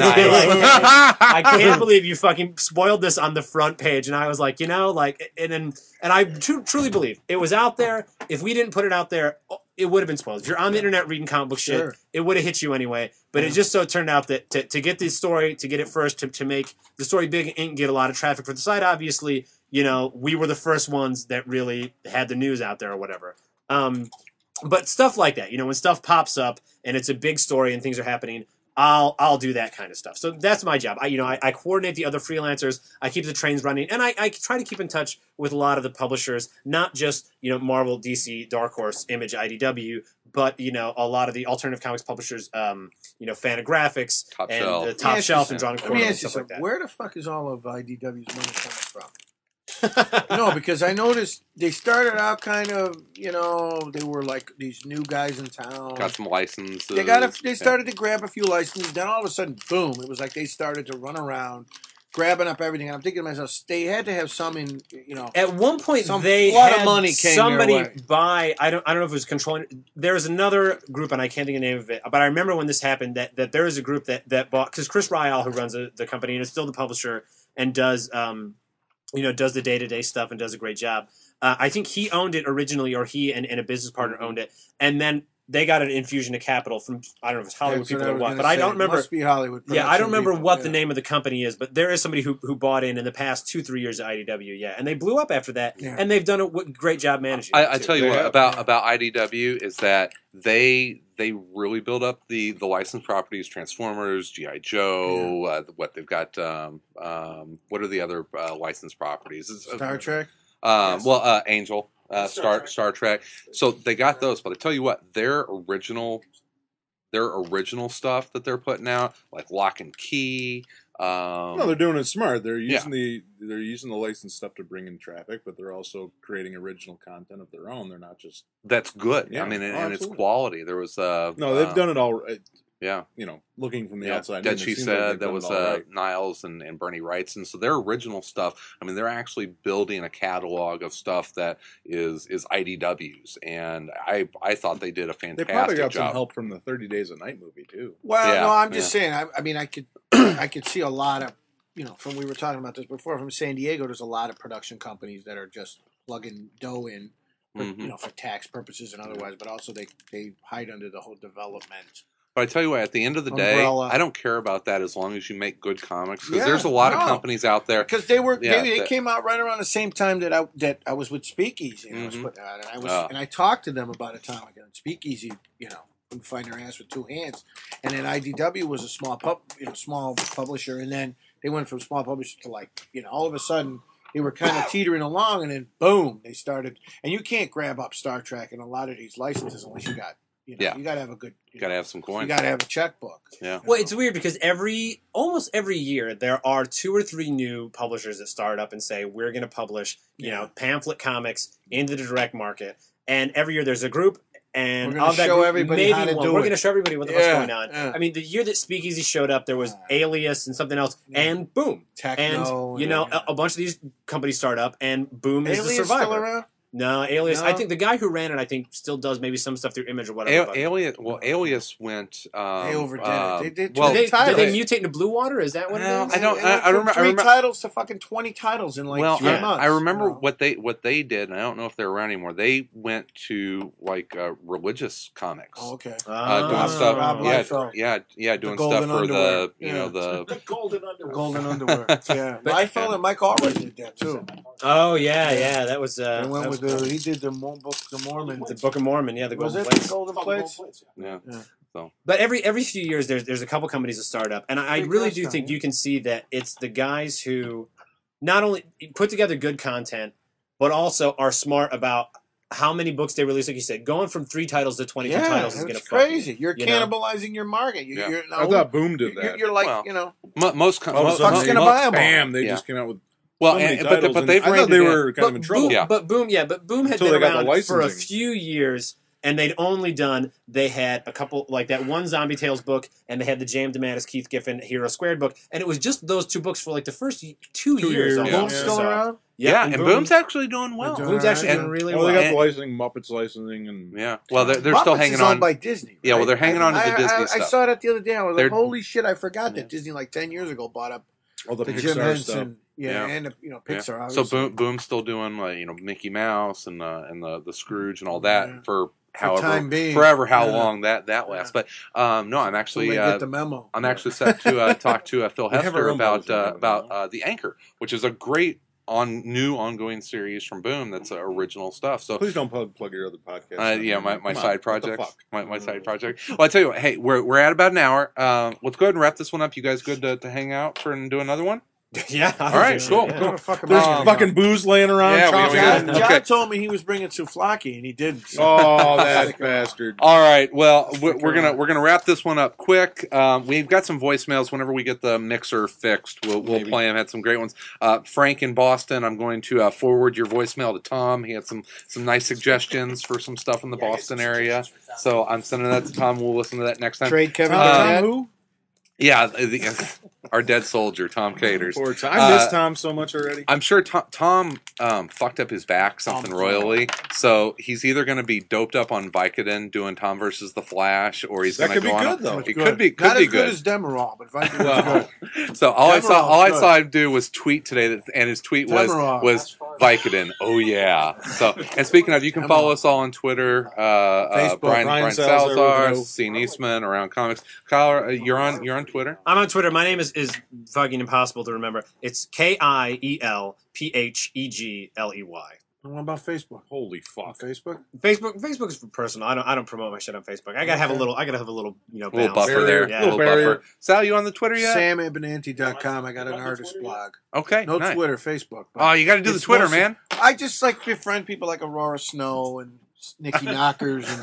Nice.
I can't believe you fucking spoiled this on the front page. And I was like, you know, like, and then, and I tr- truly believe it was out there. If we didn't put it out there, it would have been spoiled. If you're on the internet reading comic book
Sure.
shit, it would have hit you anyway. But it just so turned out that to, to get this story, to get it first, to, to make the story big and get a lot of traffic for the site, obviously, you know, we were the first ones that really had the news out there or whatever. Um, but stuff like that, you know, when stuff pops up and it's a big story and things are happening, I'll I'll do that kind of stuff. So that's my job. I you know I, I coordinate the other freelancers. I keep the trains running, and I, I try to keep in touch with a lot of the publishers, not just you know Marvel, D C, Dark Horse, Image, I D W, but you know a lot of the alternative comics publishers, um, you know Fantagraphics
Top
and
Shelf.
uh,
Let me
Top
ask you
Shelf and
something.
Drawn
Let me
Corner and
ask you
stuff like
something.
that.
Where the fuck is all of I D W's money coming from? No, because I noticed they started out kind of, you know, they were like these new guys in town.
Got some licenses.
They got a, they started to grab a few licenses. Then all of a sudden, boom! It was like they started to run around, grabbing up everything. And I'm thinking to myself, they had to have some in, you know.
At one point,
Some
they
flood of
had
money came their
somebody
way.
buy. I don't. I don't know if it was controlling. There was another group, and I can't think of the name of it. But I remember when this happened that, that there is a group that that bought because Chris Ryall, who runs the, the company and is still the publisher and does um, you know, does the day to day stuff and does a great job. Uh, I think he owned it originally, or he and, and a business partner
Mm-hmm.
owned it, and then they got an infusion of capital from I don't know if it's Hollywood
That's what
people
I
or
was
what,
gonna
but I
say.
don't
It
remember.
Must be Hollywood.
Yeah, I
production
don't remember
people,
what
yeah.
the name of the company is, but there is somebody who, who bought in in the past two, three years at I D W, yeah. And they blew up after that,
Yeah.
and they've done a w- great job managing
I,
it,
I
too.
tell you
They
what
have,
about
yeah.
about I D W is that they they really build up the the licensed properties, Transformers, G I Joe, uh, what they've got. Um, um, what are the other uh, licensed properties? It's, uh,
Star Trek.
Um,
Yes.
Well, uh, Angel, uh,
Star
Star
Trek.
Star Trek. So they got those, but I tell you what, their original, their original stuff that they're putting out, like Lock and Key. Um,
No, they're doing it smart. They're
Yeah.
using the they're using the licensed stuff to bring in traffic, but they're also creating original content of their own. They're not just
that's good.
Yeah.
I mean, and,
Oh,
and it's
absolutely.
quality. There was uh,
no. They've
uh,
done it all. Right.
Yeah.
you know, looking from the
Yeah,
outside.
Dead
in, it
She
seems like
Said,
they've
that
done
was
it all
uh,
right.
Niles and, and Bernie Wrightson. So their original stuff, I mean, they're actually building a catalog of stuff that is is I D W's. And I I thought they did a
They
fantastic
probably got
job.
some help from the thirty Days a Night movie too.
Well,
Yeah,
no, I'm just
yeah.
saying. I, I mean, I could, I could see a lot of, you know, from we were talking about this before. From San Diego, there's a lot of production companies that are just plugging dough in, for,
Mhm.
you know, for tax purposes and otherwise. But also they they hide under the whole development.
But I tell you what, at the end of the day,
Umbrella.
I don't care about that as long as you make good comics. Because
Yeah,
there's a lot
no.
of companies out there.
Because they were
Yeah,
they, they
that-
came out right around the same time that I that I was with Speakeasy and I was
Mhm.
putting out, and I was
Ah.
and I talked to them about Atomic and Speakeasy, you know, couldn't find their ass with two hands, and then I D W was a small pub, you know, small publisher, and then they went from small publisher to like, you know, all of a sudden they were kind of teetering along, and then boom, they started, and you can't grab up Star Trek and a lot of these licenses unless you got, you know,
Yeah.
you got to have a good, you
Got to
know,
have some
you
coin.
got to have a checkbook.
Yeah.
Well, it's weird because every almost every year there are two or three new publishers that start up and say we're going to publish, you
Yeah.
know, pamphlet comics into the direct market, and every year there's a group, and
We're gonna
of that
show
group,
everybody
maybe
how to
one.
do
We're
it.
going to show everybody what the fuck's
Yeah,
going on.
yeah.
I mean, the year that Speakeasy showed up, there was
Yeah.
Alias and something else,
Yeah.
and boom,
Techno,
and you know,
yeah.
a, a bunch of these companies start up, and boom is the
Alias
survivor.
still around?
No, Alias.
No?
I think the guy who ran it, I think, still does maybe some stuff through Image or whatever.
A-
but-
Alias, well, Alias went. Um,
They overdid
um,
it. They did too
well,
did, they, did
titles.
they mutate into Blue Water? Is that what
Well,
it is?
I don't-
It went
I
from
remember- I
three
remember-
titles to fucking twenty titles in like
well,
three
I,
months.
I remember
you know?
what they what they did, and I don't know if they're around anymore. They went to like uh, religious comics,
Oh, okay.
uh, doing
Ah.
stuff.
Rob
yeah,
Liefeld.
yeah, yeah, doing
golden
stuff for
underwear.
the you know
Yeah.
the
The golden underwear.
Golden underwear. Yeah,
But-
Liefeld and Mike Allred did that too.
Oh yeah, yeah. That was. Uh,
They went
that
with
was
the. He did the Mo- book, the Mormon.
the Book of Mormon. Yeah, the
Was
Golden
it
Plates.
the Golden
Fucking
Plates?
gold plates.
yeah.
Yeah.
But every every few years, there's there's a couple companies that start up, and I, I
Big
really
Red
do
Star,
think
yeah.
you can see that it's the guys who not only put together good content, but also are smart about how many books they release. Like you said, going from three titles to twenty-two
Yeah,
titles is going to
it's crazy. You're
you know?
cannibalizing your market. You,
Yeah.
You're,
I
now,
thought Boom did
you're,
that.
you're like,
Well,
you know,
Mo- most com-
All of a
mo-
sudden,
fuck's
they-
gonna buy 'em all?
Bam! They
Yeah.
just came out with
well,
so many
and, but,
titles,
but
and
they've
I
ran
thought they
into
were kind of in
But
trouble.
Boom,
Yeah.
but Boom, yeah, but Boom had
Until
been
they got the
around for a
licensing.
few years, and they'd only done they had a couple like that one Zombie Tales book, and they had the Jam DeMatteis Keith Giffen Hero Squared book, and it was just those two books for like the first y- two,
Two
years.
years,
almost.
yeah.
Boom's still
So,
around.
yeah, and,
Boom-
Boom's actually doing well.
They're doing
Boom's actually
And-
doing really
Well, they
well.
got the licensing, Muppets licensing, and
Yeah, well, they're, they're still
Muppets
hanging
is
on.
owned by Disney.
Yeah, well,
right?
they're hanging
I,
on to the
I,
Disney
I, I
stuff.
saw it at the other day. I was
They're-
like, holy shit! I forgot
Yeah.
that Disney like ten years ago bought up
all the
the
Pixar
Jim
stuff.
Henson. Yeah,
Yeah.
and you know
Yeah.
Pixar.
So
Obviously.
Boom, Boom's still doing like you know Mickey Mouse and uh, and the the Scrooge and all that
Yeah.
for however
time being.
forever how
Yeah.
long that that lasts. But um, no, I'm
So
actually
they
uh,
get the memo.
I'm actually set to uh, talk to uh, Phil
We have
Hester
our own
about
version
uh,
of it
about
now.
uh, the Anchor, which is a great on new ongoing series from Boom. That's uh, original stuff. So.
Please don't plug, plug your other podcast.
Uh, yeah, my, my
Come on,
side
what the
project.
fuck?
My, my side project. Well, I tell you what. Hey, we're we're at about an hour. Um, let's go ahead and wrap this one up. You guys good to, to hang out for and do another one?
yeah.
All right, cool,
Yeah.
cool.
What the fuck am
There's
I gonna
fucking
go?
booze laying around.
Yeah, we-
Charles
we
John,
got-
John
okay.
told me he was bringing souvlaki, and he didn't. So.
Oh, that bastard!
All right. Well, we're,
Stick
we're gonna
around.
we're gonna wrap this one up quick. Um, we've got some voicemails. Whenever we get the mixer fixed, we'll we'll
Maybe.
play them. Had some great ones. Uh, Frank in Boston. I'm going to uh, forward your voicemail to Tom. He had some some nice suggestions for some stuff in the Boston area. So I'm sending that to Tom. We'll listen to that next time.
Trade Kevin
Um,
Garnett.
who?
Yeah, the, our dead soldier, Tom Caters.
Poor Tom. I miss
Uh,
Tom so much already.
I'm sure Tom, Tom um, fucked up his back something
Tom-
royally, so he's either going to be doped up on Vicodin doing Tom versus the Flash, or he's
That
going to
could
go
be
on.
good, though.
It could be could
Not
be
as good,
good.
as Demerol, but Vicodin
Well,
is good.
so all I saw, all I
Demerol's
saw him do was tweet today, that, and his tweet was
Demerol.
was Vicodin. Oh yeah. So, and speaking of, you can follow us all on Twitter. Uh, uh,
Facebook,
Brian,
Brian
Brian
Salazar,
Salazar,
Rodo.
C. Eastman, Around Comics. Kyle, uh, you're on you're on Twitter.
I'm on Twitter. My name is, is fucking impossible to remember. It's K I E L P H E G L E Y.
And what about Facebook?
Holy
On
fuck!
Facebook?
Facebook Facebook is for personal. I don't I don't promote my shit on Facebook. I gotta have a little. I gotta have a little you know
A little
balance.
buffer there.
Yeah.
A little
Barrier.
buffer. Sal, you on the Twitter yet?
Sam Abinanti dot com. I got an artist blog.
Okay.
No
nice.
Twitter, Facebook. but
Oh, you got to do the
it's
Twitter,
mostly-
man.
I just like befriend people like Aurora Snow and Nikki Knockers and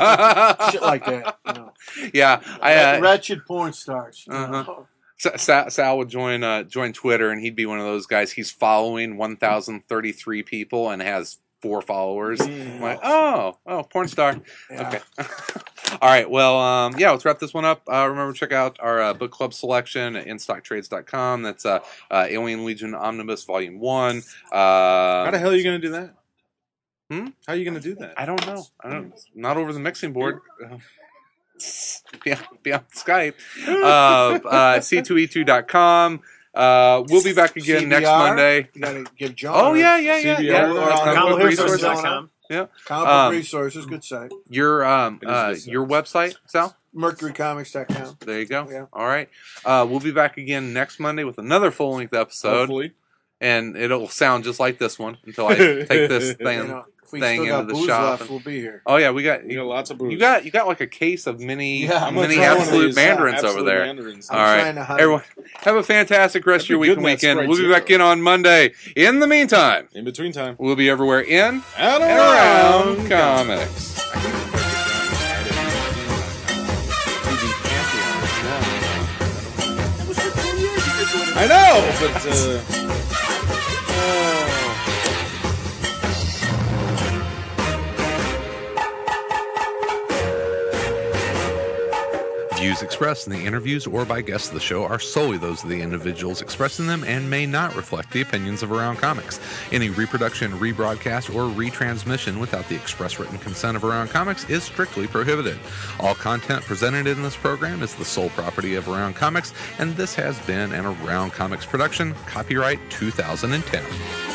shit like that. You know.
Yeah, I. Uh,
Wretched porn stars. you
Uh-huh.
know.
Sa- Sal, Sal would join uh, join Twitter, and he'd be one of those guys. He's following one thousand thirty-three people and has four followers. I'm like, oh, oh, porn star.
Yeah.
Okay. All right. Well, um, yeah, let's wrap this one up. Uh, remember, check out our uh, book club selection at in stock trades dot com. That's uh, uh, Alien Legion Omnibus Volume one. Uh,
How the hell are you going to do that?
Hmm?
How are you going to do that?
I don't know. I don't. Not over the mixing board. Uh, be, on, be on Skype. Uh, uh, C two E two dot com. Uh, we'll be back again
C B R,
next Monday.
You got to give John.
Oh, yeah, yeah, yeah.
C B
yeah.
R,
or
Uh,
on
comic book
comic
resources.
resources.
dot com.
Yeah.
Comic
Um,
Book Resources, good site.
Your um
It is
uh
good stuff.
your website, Sal?
Mercury Comics dot com.
There you go.
Yeah.
All right. Uh, we'll be back again next Monday with another full length episode,
Hopefully.
and it'll sound just like this one until I take this thing.
You know, if we
thing
still got
into the
booze
shop
left,
and-
we'll be here.
Oh yeah, we got
You got lots of booze.
you got you got like a case of mini
Yeah, I'm
gonna
mini
try one of
absolute
these,
mandarins
Absolute
over there.
Mandarins.
I'm
All right,
trying to hide
everyone, have a fantastic rest of your
That'd
week
be
and
good in that
weekend. We'll be
Sprite
back
too.
in on Monday. In the meantime,
In between time.
we'll be everywhere in
And
and around comics.
I know, but uh, oh.
Views expressed in the interviews or by guests of the show are solely those of the individuals expressing them and may not reflect the opinions of Around Comics. Any reproduction, rebroadcast, or retransmission without the express written consent of Around Comics is strictly prohibited. All content presented in this program is the sole property of Around Comics, and this has been an Around Comics production, copyright two thousand ten.